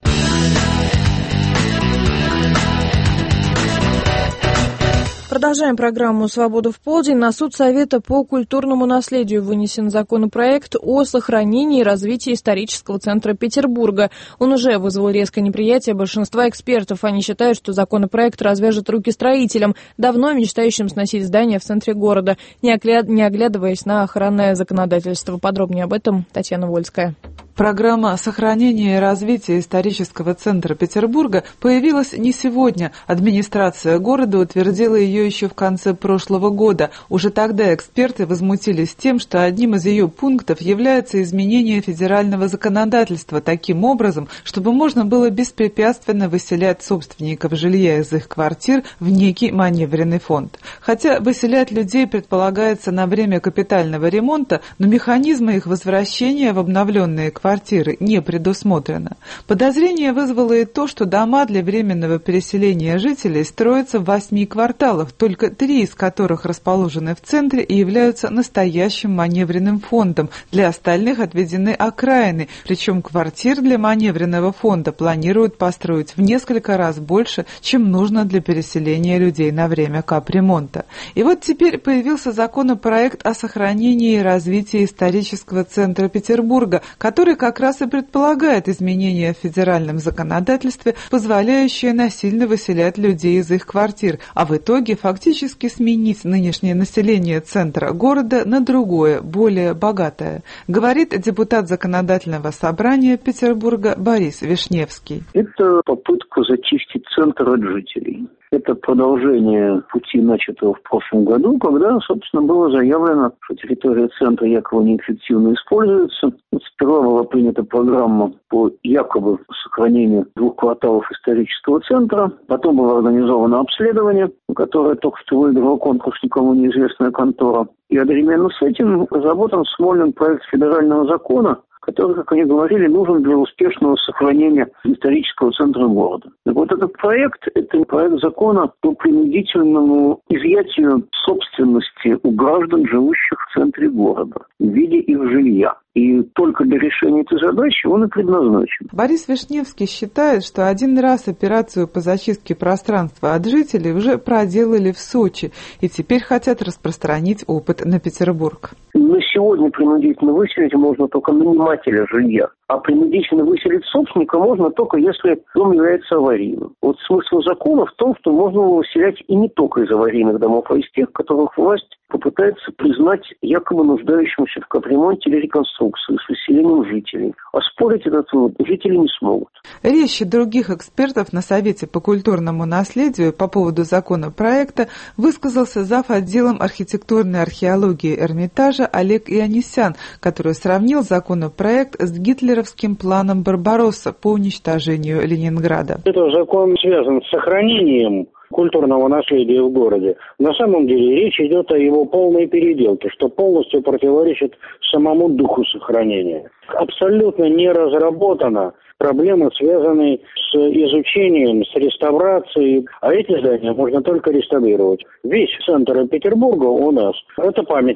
Продолжаем программу «Свобода в полдень». На суд Совета по культурному наследию вынесен законопроект о сохранении и развитии исторического центра Петербурга. Он уже вызвал резкое неприятие большинства экспертов. Они считают, что законопроект развяжет руки строителям, давно мечтающим сносить здание в центре города, не оглядываясь на охранное законодательство. Подробнее об этом Татьяна Вольская. Программа сохранения и развития исторического центра Петербурга появилась не сегодня. Администрация города утвердила ее еще в конце прошлого года. Уже тогда эксперты возмутились тем, что одним из ее пунктов является изменение федерального законодательства таким образом, чтобы можно было беспрепятственно выселять собственников жилья из их квартир в некий маневренный фонд. Хотя выселять людей предполагается на время капитального ремонта, но механизмы их возвращения в обновленные квартиры квартиры не предусмотрено. Подозрение вызвало и то, что дома для временного переселения жителей строятся в восьми кварталах, только три из которых расположены в центре и являются настоящим маневренным фондом. Для остальных отведены окраины, причем квартир для маневренного фонда планируют построить в несколько раз больше, чем нужно для переселения людей на время капремонта. И вот теперь появился законопроект о сохранении и развитии исторического центра Петербурга, который как раз и предполагает изменения в федеральном законодательстве, позволяющие насильно выселять людей из их квартир, а в итоге фактически сменить нынешнее население центра города на другое, более богатое, говорит депутат Законодательного собрания Петербурга Борис Вишневский. Это попытка зачистить центр от жителей. Это продолжение пути, начатого в прошлом году, когда, собственно, было заявлено, что территория центра якобы неэффективно используется. Сперва была принята программа по якобы сохранению двух кварталов исторического центра. Потом было организовано обследование, которое только что выиграла конкурс никому неизвестная контора. И одновременно с этим разработан Смольным проект федерального закона, который, как они говорили, нужен для успешного сохранения исторического центра города. Так вот, этот проект – это проект закона по принудительному изъятию собственности у граждан, живущих в центре города, в виде их жилья. И только для решения этой задачи он и предназначен. Борис Вишневский считает, что один раз операцию по зачистке пространства от жителей уже проделали в Сочи, и теперь хотят распространить опыт на Петербург. На сегодня принудительно выселить можно только нанимателя жилья, а принудительно выселить собственника можно только если дом является аварийным. Вот смысл закона в том, что можно выселять и не только из аварийных домов, а из тех, которых власть попытается признать якобы нуждающимся в капремонте или реконструкции с выселением жителей. А спорить этот вывод жители не смогут. Резче других экспертов на Совете по культурному наследию по поводу законопроекта высказался зав. Отделом архитектурной археологии Эрмитажа Олег Ионисян, который сравнил законопроект с гитлеровским планом Барбаросса по уничтожению Ленинграда. Этот закон связан с сохранением культурного наследия в городе. На самом деле речь идет о его полной переделке, что полностью противоречит самому духу сохранения. Абсолютно не разработана проблемы, связанные с изучением, с реставрацией. А эти здания можно только реставрировать. Весь центр Петербурга у нас – это памятник.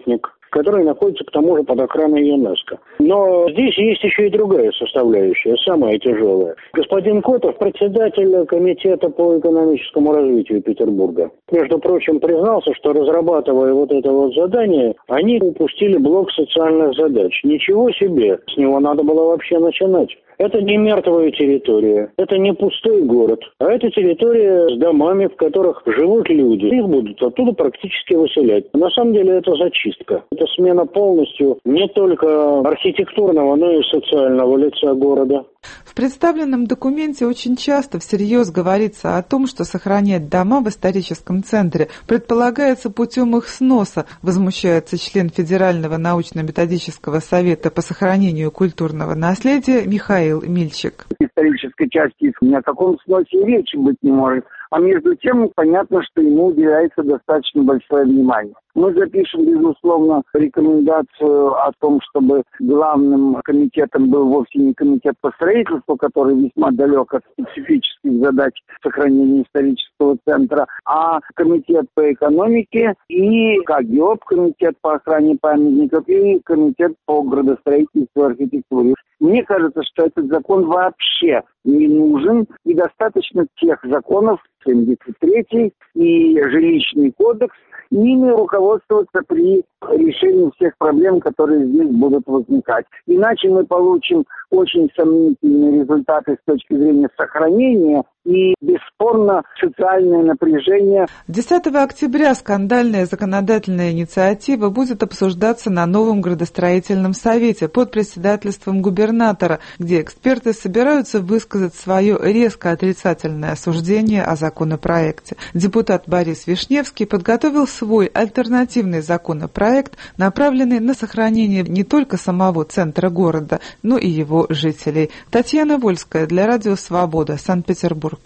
который находится к тому же под охраной ЮНЕСКО. Но здесь есть еще и другая составляющая, самая тяжелая. Господин Котов, председатель комитета по экономическому развитию Петербурга, между прочим, признался, что, разрабатывая вот это вот задание, они упустили блок социальных задач. Ничего себе, с него надо было вообще начинать. Это не мертвая территория, это не пустой город, а это территория с домами, в которых живут люди. Их будут оттуда практически выселять. На самом деле это зачистка. Это смена полностью не только архитектурного, но и социального лица города. В представленном документе очень часто всерьез говорится о том, что сохранять дома в историческом центре предполагается путем их сноса, возмущается член Федерального научно-методического совета по сохранению культурного наследия Михаил Мильчик. В исторической части ни о каком сносе речи быть не может. А между тем, понятно, что ему уделяется достаточно большое внимание. Мы запишем, безусловно, рекомендацию о том, чтобы главным комитетом был вовсе не комитет по строительству, который весьма далек от специфических задач сохранения исторического центра, а комитет по экономике и КАГИОП, комитет по охране памятников, и комитет по градостроительству и архитектуре. Мне кажется, что этот закон вообще не нужен, и достаточно тех законов, семьдесят третий и жилищный кодекс, ими руководствоваться при решении всех проблем, которые здесь будут возникать. Иначе мы получим очень сомнительные результаты с точки зрения сохранения и, бесспорно, социальное напряжение. десятого октября скандальная законодательная инициатива будет обсуждаться на новом градостроительном совете под председательством губернатора, где эксперты собираются высказать свое резко отрицательное осуждение о законопроекте. Депутат Борис Вишневский подготовил свой альтернативный законопроект, направленный на сохранение не только самого центра города, но и его жителей. Татьяна Вольская для Радио Свобода, Санкт-Петербург.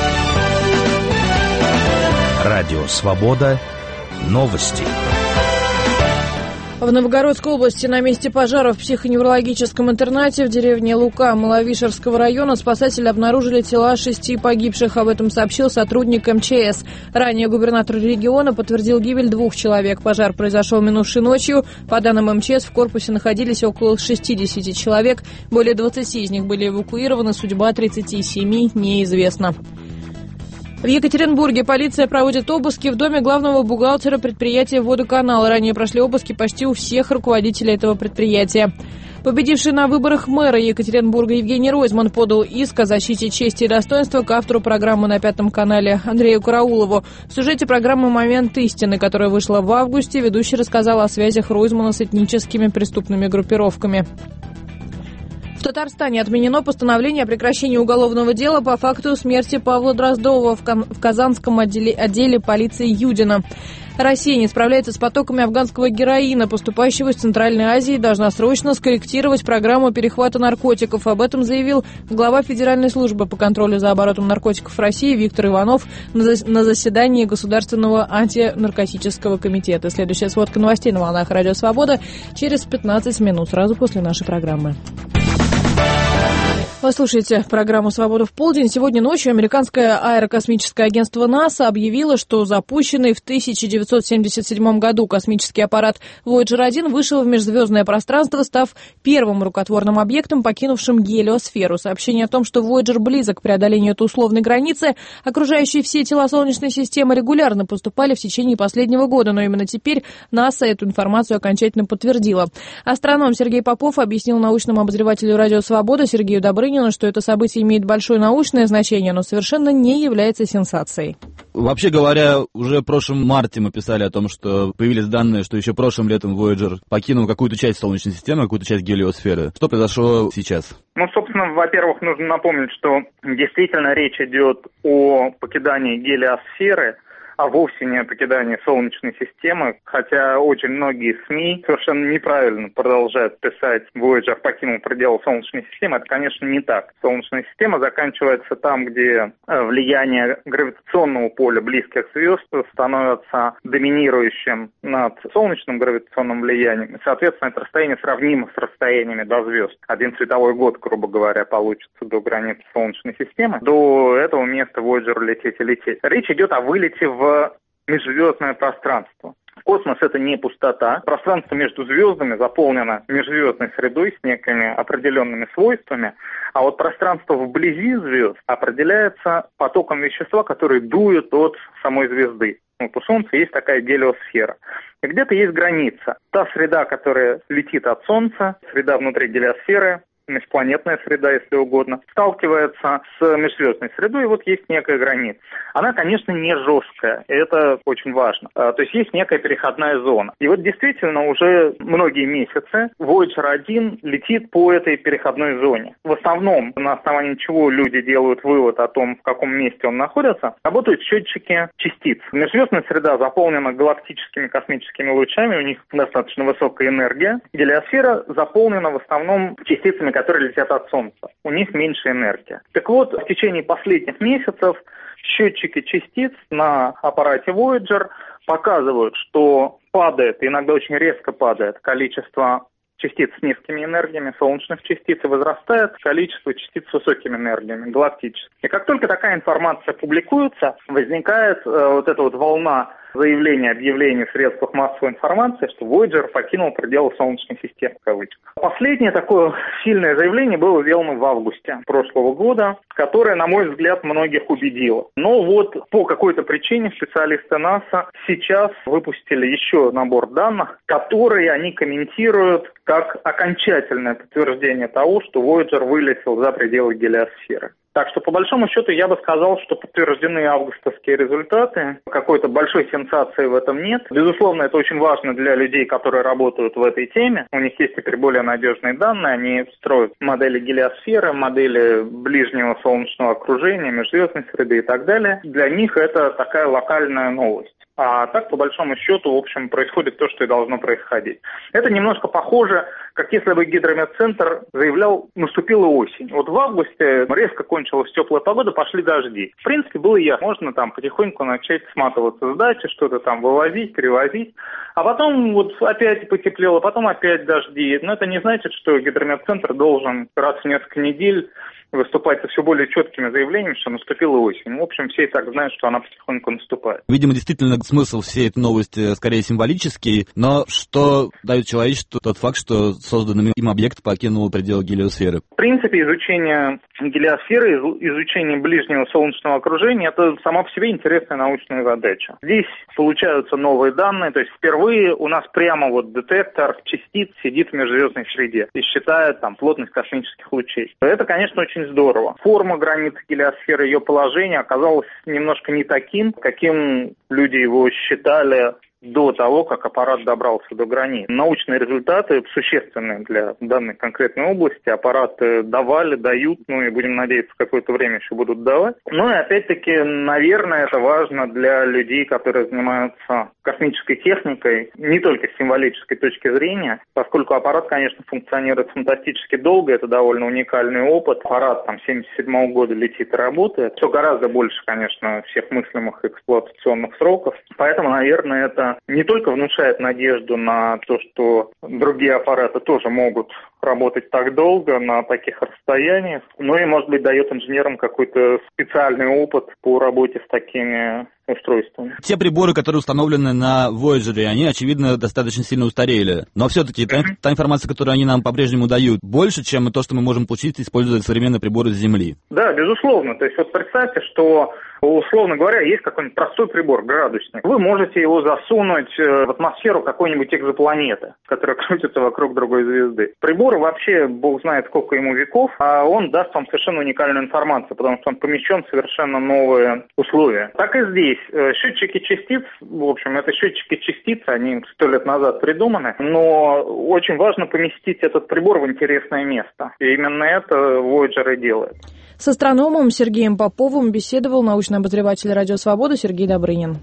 Радио Свобода. Новости. В Новгородской области на месте пожара в психоневрологическом интернате в деревне Лука Маловишерского района спасатели обнаружили тела шести погибших. Об этом сообщил сотрудник эм че эс. Ранее губернатор региона подтвердил гибель двух человек. Пожар произошел минувшей ночью. По данным эм че эс, в корпусе находились около шестидесяти человек. Более двадцати из них были эвакуированы. Судьба тридцати семи неизвестна. В Екатеринбурге полиция проводит обыски в доме главного бухгалтера предприятия «Водоканал». Ранее прошли обыски почти у всех руководителей этого предприятия. Победивший на выборах мэра Екатеринбурга Евгений Ройзман подал иск о защите чести и достоинства к автору программы на Пятом канале Андрею Караулову. В сюжете программы «Момент истины», которая вышла в августе, ведущий рассказал о связях Ройзмана с этническими преступными группировками. В Татарстане отменено постановление о прекращении уголовного дела по факту смерти Павла Дроздова в, Кан- в Казанском отделе, отделе полиции Юдина. Россия не справляется с потоками афганского героина, поступающего из Центральной Азии, и должна срочно скорректировать программу перехвата наркотиков. Об этом заявил глава Федеральной службы по контролю за оборотом наркотиков России Виктор Иванов на, зас- на заседании Государственного антинаркотического комитета. Следующая сводка новостей на волнах Радио Свобода через пятнадцать минут, сразу после нашей программы. Вы слушаете программу «Свобода в полдень». Сегодня ночью американское аэрокосмическое агентство НАСА объявило, что запущенный в тысяча девятьсот семьдесят седьмом году космический аппарат Вояджер один вышел в межзвездное пространство, став первым рукотворным объектом, покинувшим гелиосферу. Сообщение о том, что Вояджер близок к преодолению этой условной границы, окружающие все тела Солнечной системы, регулярно поступали в течение последнего года, но именно теперь НАСА эту информацию окончательно подтвердила. Астроном Сергей Попов объяснил научному обозревателю «Радио Свобода» Сергею Добрынину, что это событие имеет большое научное значение, но совершенно не является сенсацией. Вообще говоря, уже в прошлом марте мы писали о том, что появились данные, что еще прошлым летом Voyager покинул какую-то часть Солнечной системы, какую-то часть гелиосферы. Что произошло сейчас? Ну, собственно, во-первых, нужно напомнить, что действительно речь идет о покидании гелиосферы, а вовсе не о покидании Солнечной системы, хотя очень многие СМИ совершенно неправильно продолжают писать «Voyager покинул пределы Солнечной системы». Это, конечно, не так. Солнечная система заканчивается там, где влияние гравитационного поля близких звезд становится доминирующим над солнечным гравитационным влиянием. И, соответственно, это расстояние сравнимо с расстояниями до звезд. Один световой год, грубо говоря, получится до границы Солнечной системы. До этого места Voyager лететь и лететь. Речь идет о вылете в в межзвездное пространство. В Космос — это не пустота. Пространство между звездами заполнено межзвездной средой с некими определенными свойствами, а вот пространство вблизи звезд определяется потоком вещества, который дует от самой звезды. Вот у Солнца есть такая гелиосфера. И где-то есть граница. Та среда, которая летит от Солнца, среда внутри гелиосферы, межпланетная среда, если угодно, сталкивается с межзвездной средой, и вот есть некая граница. Она, конечно, не жесткая, и это очень важно. То есть есть некая переходная зона. И вот действительно уже многие месяцы Voyager один летит по этой переходной зоне. В основном, на основании чего люди делают вывод о том, в каком месте он находится, работают счетчики частиц. Межзвездная среда заполнена галактическими космическими лучами, у них достаточно высокая энергия. Гелиосфера заполнена в основном частицами, которые летят от Солнца. У них меньше энергии. Так вот, в течение последних месяцев счетчики частиц на аппарате Voyager показывают, что падает, иногда очень резко падает количество частиц с низкими энергиями, солнечных частиц, и возрастает количество частиц с высокими энергиями, галактических. И как только такая информация публикуется, возникает э, вот эта вот волна заявления, объявлений в средствах массовой информации, что Voyager покинул пределы Солнечной системы, в кавычках. Последнее такое сильное заявление было сделано в августе прошлого года, которое, на мой взгляд, многих убедило. Но вот по какой-то причине специалисты НАСА сейчас выпустили еще набор данных, которые они комментируют как окончательное подтверждение того, что Voyager вылетел за пределы гелиосферы. Так что, по большому счету, я бы сказал, что подтверждены августовские результаты. Какой-то большой сенсации в этом нет. Безусловно, это очень важно для людей, которые работают в этой теме. У них есть теперь более надежные данные. Они строят модели гелиосферы, модели ближнего солнечного окружения, межзвездной среды и так далее. Для них это такая локальная новость. А так, по большому счету, в общем, происходит то, что и должно происходить. Это немножко похоже, как если бы Гидрометцентр заявлял, наступила осень. Вот в августе резко кончилась теплая погода, пошли дожди. В принципе, было ясно, можно там потихоньку начать сматываться с дачи, что-то там вывозить, перевозить. А потом вот опять потеплело, потом опять дожди. Но это не значит, что Гидрометцентр должен раз в несколько недель выступать со все более четкими заявлениями, что наступила осень. В общем, все и так знают, что она потихоньку наступает. Видимо, действительно, смысл всей этой новости скорее символический, но что дает человечеству тот факт, что созданный им объект покинул пределы гелиосферы? В принципе, изучение гелиосферы, изучение ближнего солнечного окружения — это сама по себе интересная научная задача. Здесь получаются новые данные, то есть впервые у нас прямо вот детектор частиц сидит в межзвездной среде и считает там плотность космических лучей. Это, конечно, очень здорово. Форма границы гелиосферы, ее положение оказалось немножко не таким, каким люди его считали до того, как аппарат добрался до границы. Научные результаты существенные для данной конкретной области. Аппараты давали, дают, ну и будем надеяться, какое-то время еще будут давать. Ну и опять-таки, наверное, это важно для людей, которые занимаются космической техникой, не только с символической точки зрения, поскольку аппарат, конечно, функционирует фантастически долго, это довольно уникальный опыт. Аппарат там семьдесят седьмого года летит и работает. Все гораздо больше, конечно, всех мыслимых эксплуатационных сроков. Поэтому, наверное, это не только внушает надежду на то, что другие аппараты тоже могут работать так долго на таких расстояниях, но и, может быть, дает инженерам какой-то специальный опыт по работе с такими устройствами. Те приборы, которые установлены на Voyager, они, очевидно, достаточно сильно устарели. Но все-таки та, та информация, которую они нам по-прежнему дают, больше, чем то, что мы можем получить, используя современные приборы с Земли. Да, безусловно. То есть вот представьте, что, условно говоря, есть какой-нибудь простой прибор, градусник. Вы можете его засунуть в атмосферу какой-нибудь экзопланеты, которая крутится вокруг другой звезды. Прибор вообще, бог знает, сколько ему веков, а он даст вам совершенно уникальную информацию, потому что он помещен в совершенно новые условия. Так и здесь. Счетчики частиц, в общем, это счетчики частиц, они сто лет назад придуманы, но очень важно поместить этот прибор в интересное место. И именно это Voyager и делает. С астрономом Сергеем Поповым беседовал научный обозреватель «Радио Свобода» Сергей Добрынин.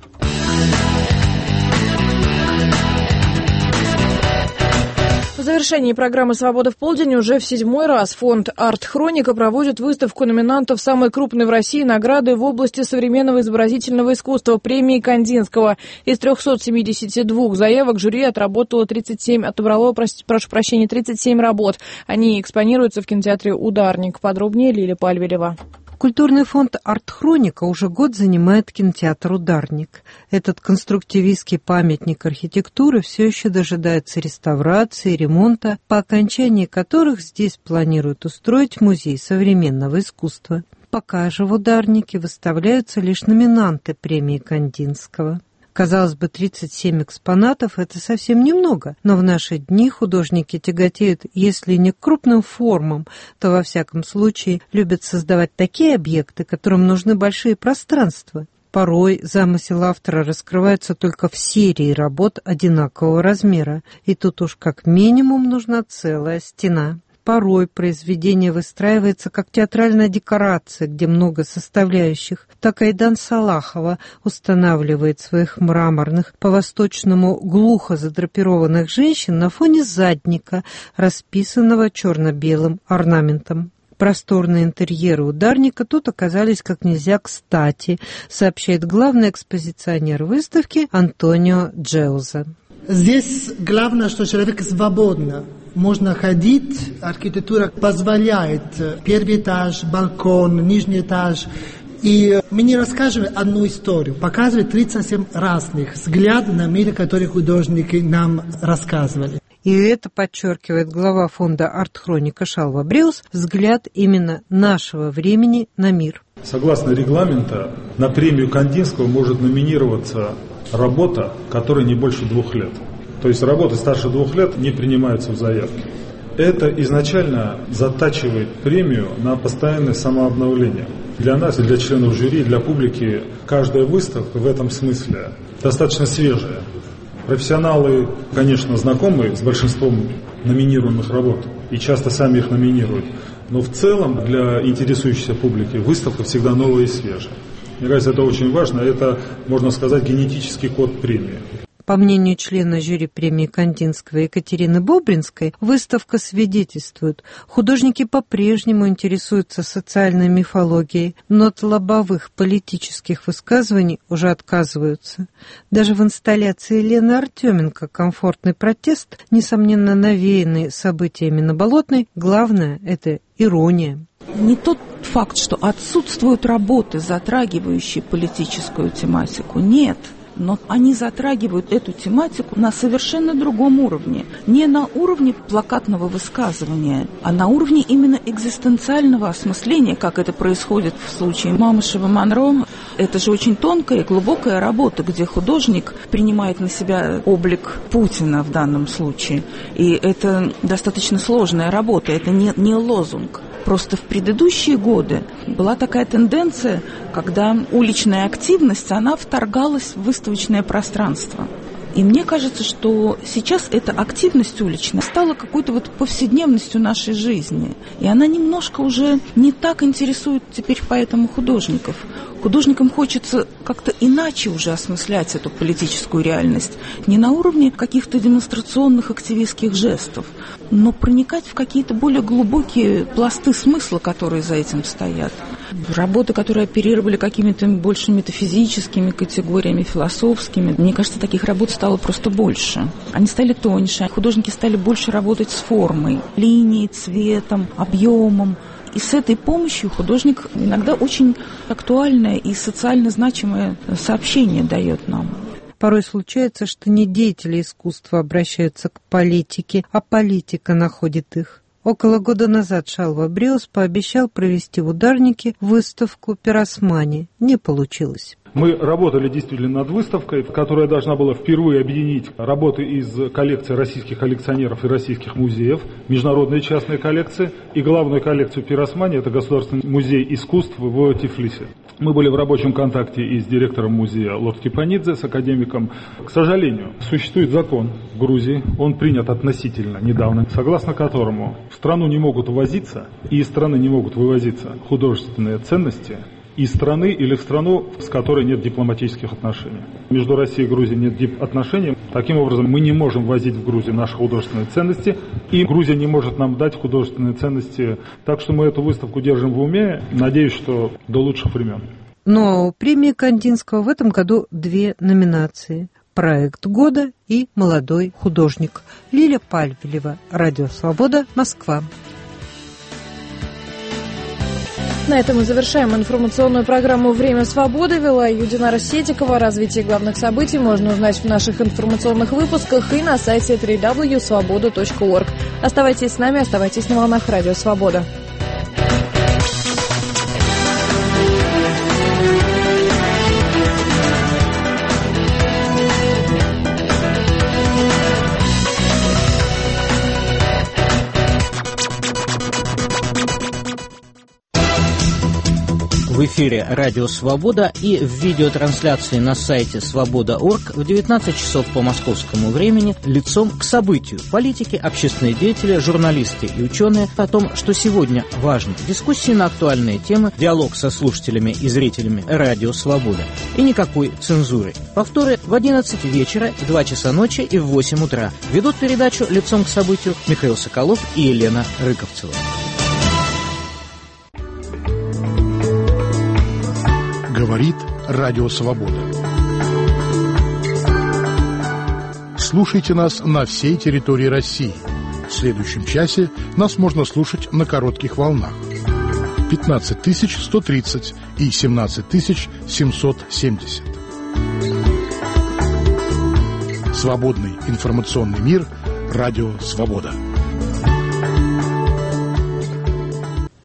В завершении программы «Свобода в полдень» уже в седьмой раз фонд «Арт-Хроника» проводит выставку номинантов самой крупной в России награды в области современного изобразительного искусства премии Кандинского. Из трехсот семидесяти двух заявок жюри отработало тридцать семь, отобрало, прошу прощения, тридцать семь работ. Они экспонируются в кинотеатре «Ударник». Подробнее Лилия Пальвелева. Культурный фонд «Арт-Хроника» уже год занимает кинотеатр «Ударник». Этот конструктивистский памятник архитектуры все еще дожидается реставрации, ремонта, по окончании которых здесь планируют устроить музей современного искусства. Пока же в «Ударнике» выставляются лишь номинанты премии Кандинского. Казалось бы, тридцать семь экспонатов – это совсем немного, но в наши дни художники тяготеют, если не к крупным формам, то, во всяком случае, любят создавать такие объекты, которым нужны большие пространства. Порой замысел автора раскрывается только в серии работ одинакового размера, и тут уж как минимум нужна целая стена. Порой произведение выстраивается как театральная декорация, где много составляющих. Так Айдан Салахова устанавливает своих мраморных, по-восточному глухо задрапированных женщин на фоне задника, расписанного черно-белым орнаментом. Просторные интерьеры «Ударника» тут оказались как нельзя кстати, сообщает главный экспозиционер выставки Антонио Джеуза. Здесь главное, что человек свободно. Можно ходить, архитектура позволяет. Первый этаж, балкон, нижний этаж. И мы не расскажем одну историю, показывает тридцать семь разных взглядов на мир, которые художники нам рассказывали. И это подчеркивает глава фонда «Арт-Хроника» Шалва Бреус, взгляд именно нашего времени на мир. Согласно регламенту, на премию Кандинского может номинироваться работа, которой не больше двух лет. То есть работы старше двух лет не принимаются в заявке. Это изначально затачивает премию на постоянное самообновление. Для нас, для членов жюри, для публики каждая выставка в этом смысле достаточно свежая. Профессионалы, конечно, знакомы с большинством номинируемых работ и часто сами их номинируют. Но в целом для интересующейся публики выставка всегда новая и свежая. Мне кажется, это очень важно. Это, можно сказать, генетический код премии. По мнению члена жюри премии Кандинского Екатерины Бобринской, выставка свидетельствует, художники по-прежнему интересуются социальной мифологией, но от лобовых политических высказываний уже отказываются. Даже в инсталляции Лены Артеменко «Комфортный протест», несомненно навеянный событиями на Болотной, главное – это ирония. Не тот факт, что отсутствуют работы, затрагивающие политическую тематику, нет. Но они затрагивают эту тематику на совершенно другом уровне. Не на уровне плакатного высказывания, а на уровне именно экзистенциального осмысления, как это происходит в случае Мамышева Монро. Это же очень тонкая и глубокая работа, где художник принимает на себя облик Путина в данном случае. И это достаточно сложная работа, это не, не лозунг. Просто в предыдущие годы была такая тенденция, когда уличная активность, она вторгалась в выставочное пространство. И мне кажется, что сейчас эта активность уличная стала какой-то вот повседневностью нашей жизни. И она немножко уже не так интересует теперь поэтому художников. Художникам хочется как-то иначе уже осмыслять эту политическую реальность. Не на уровне каких-то демонстрационных активистских жестов, но проникать в какие-то более глубокие пласты смысла, которые за этим стоят. Работы, которые оперировали какими-то больше метафизическими категориями, философскими. Мне кажется, таких работ стало просто больше. Они стали тоньше, художники стали больше работать с формой, линией, цветом, объемом. И с этой помощью художник иногда очень актуальное и социально значимое сообщение дает нам. Порой случается, что не деятели искусства обращаются к политике, а политика находит их. Около года назад Шалва Бреус пообещал провести в Ударнике выставку «Пиросмани». Не получилось. Мы работали действительно над выставкой, которая должна была впервые объединить работы из коллекции российских коллекционеров и российских музеев, международные частные коллекции, и главную коллекцию «Пиросмани» — это Государственный музей искусств в Тифлисе. Мы были в рабочем контакте и с директором музея Лор Степанидзе, с академиком. К сожалению, существует закон в Грузии, он принят относительно недавно, согласно которому в страну не могут ввозиться и из страны не могут вывозиться художественные ценности из страны или в страну, с которой нет дипломатических отношений. Между Россией и Грузией нет дип-отношений. Таким образом, мы не можем возить в Грузию наши художественные ценности, и Грузия не может нам дать художественные ценности. Так что мы эту выставку держим в уме. Надеюсь, что до лучших времен. Но у премии Кандинского в этом году две номинации. «Проект года» и «Молодой художник». Лиля Пальвелева, Радио Свобода, Москва. На этом мы завершаем информационную программу «Время свободы». Вела ее Динара Седикова. Развитие главных событий можно узнать в наших информационных выпусках и на сайте дабл ю дабл ю дабл ю точка свобода точка орг. Оставайтесь с нами, оставайтесь на волнах Радио Свобода. В эфире «Радио Свобода» и в видеотрансляции на сайте свобода точка орг в девятнадцать часов по московскому времени «Лицом к событию». Политики, общественные деятели, журналисты и ученые о том, что сегодня важно. Дискуссии на актуальные темы, диалог со слушателями и зрителями «Радио Свобода». И никакой цензуры. Повторы в одиннадцать вечера, в два часа ночи и в восемь утра. Ведут передачу «Лицом к событию» Михаил Соколов и Елена Рыковцева. Говорит Радио Свобода. Слушайте нас на всей территории России. В следующем часе нас можно слушать на коротких волнах. пятнадцать тысяч сто тридцать и семнадцать тысяч семьсот семьдесят. Свободный информационный мир. Радио Свобода.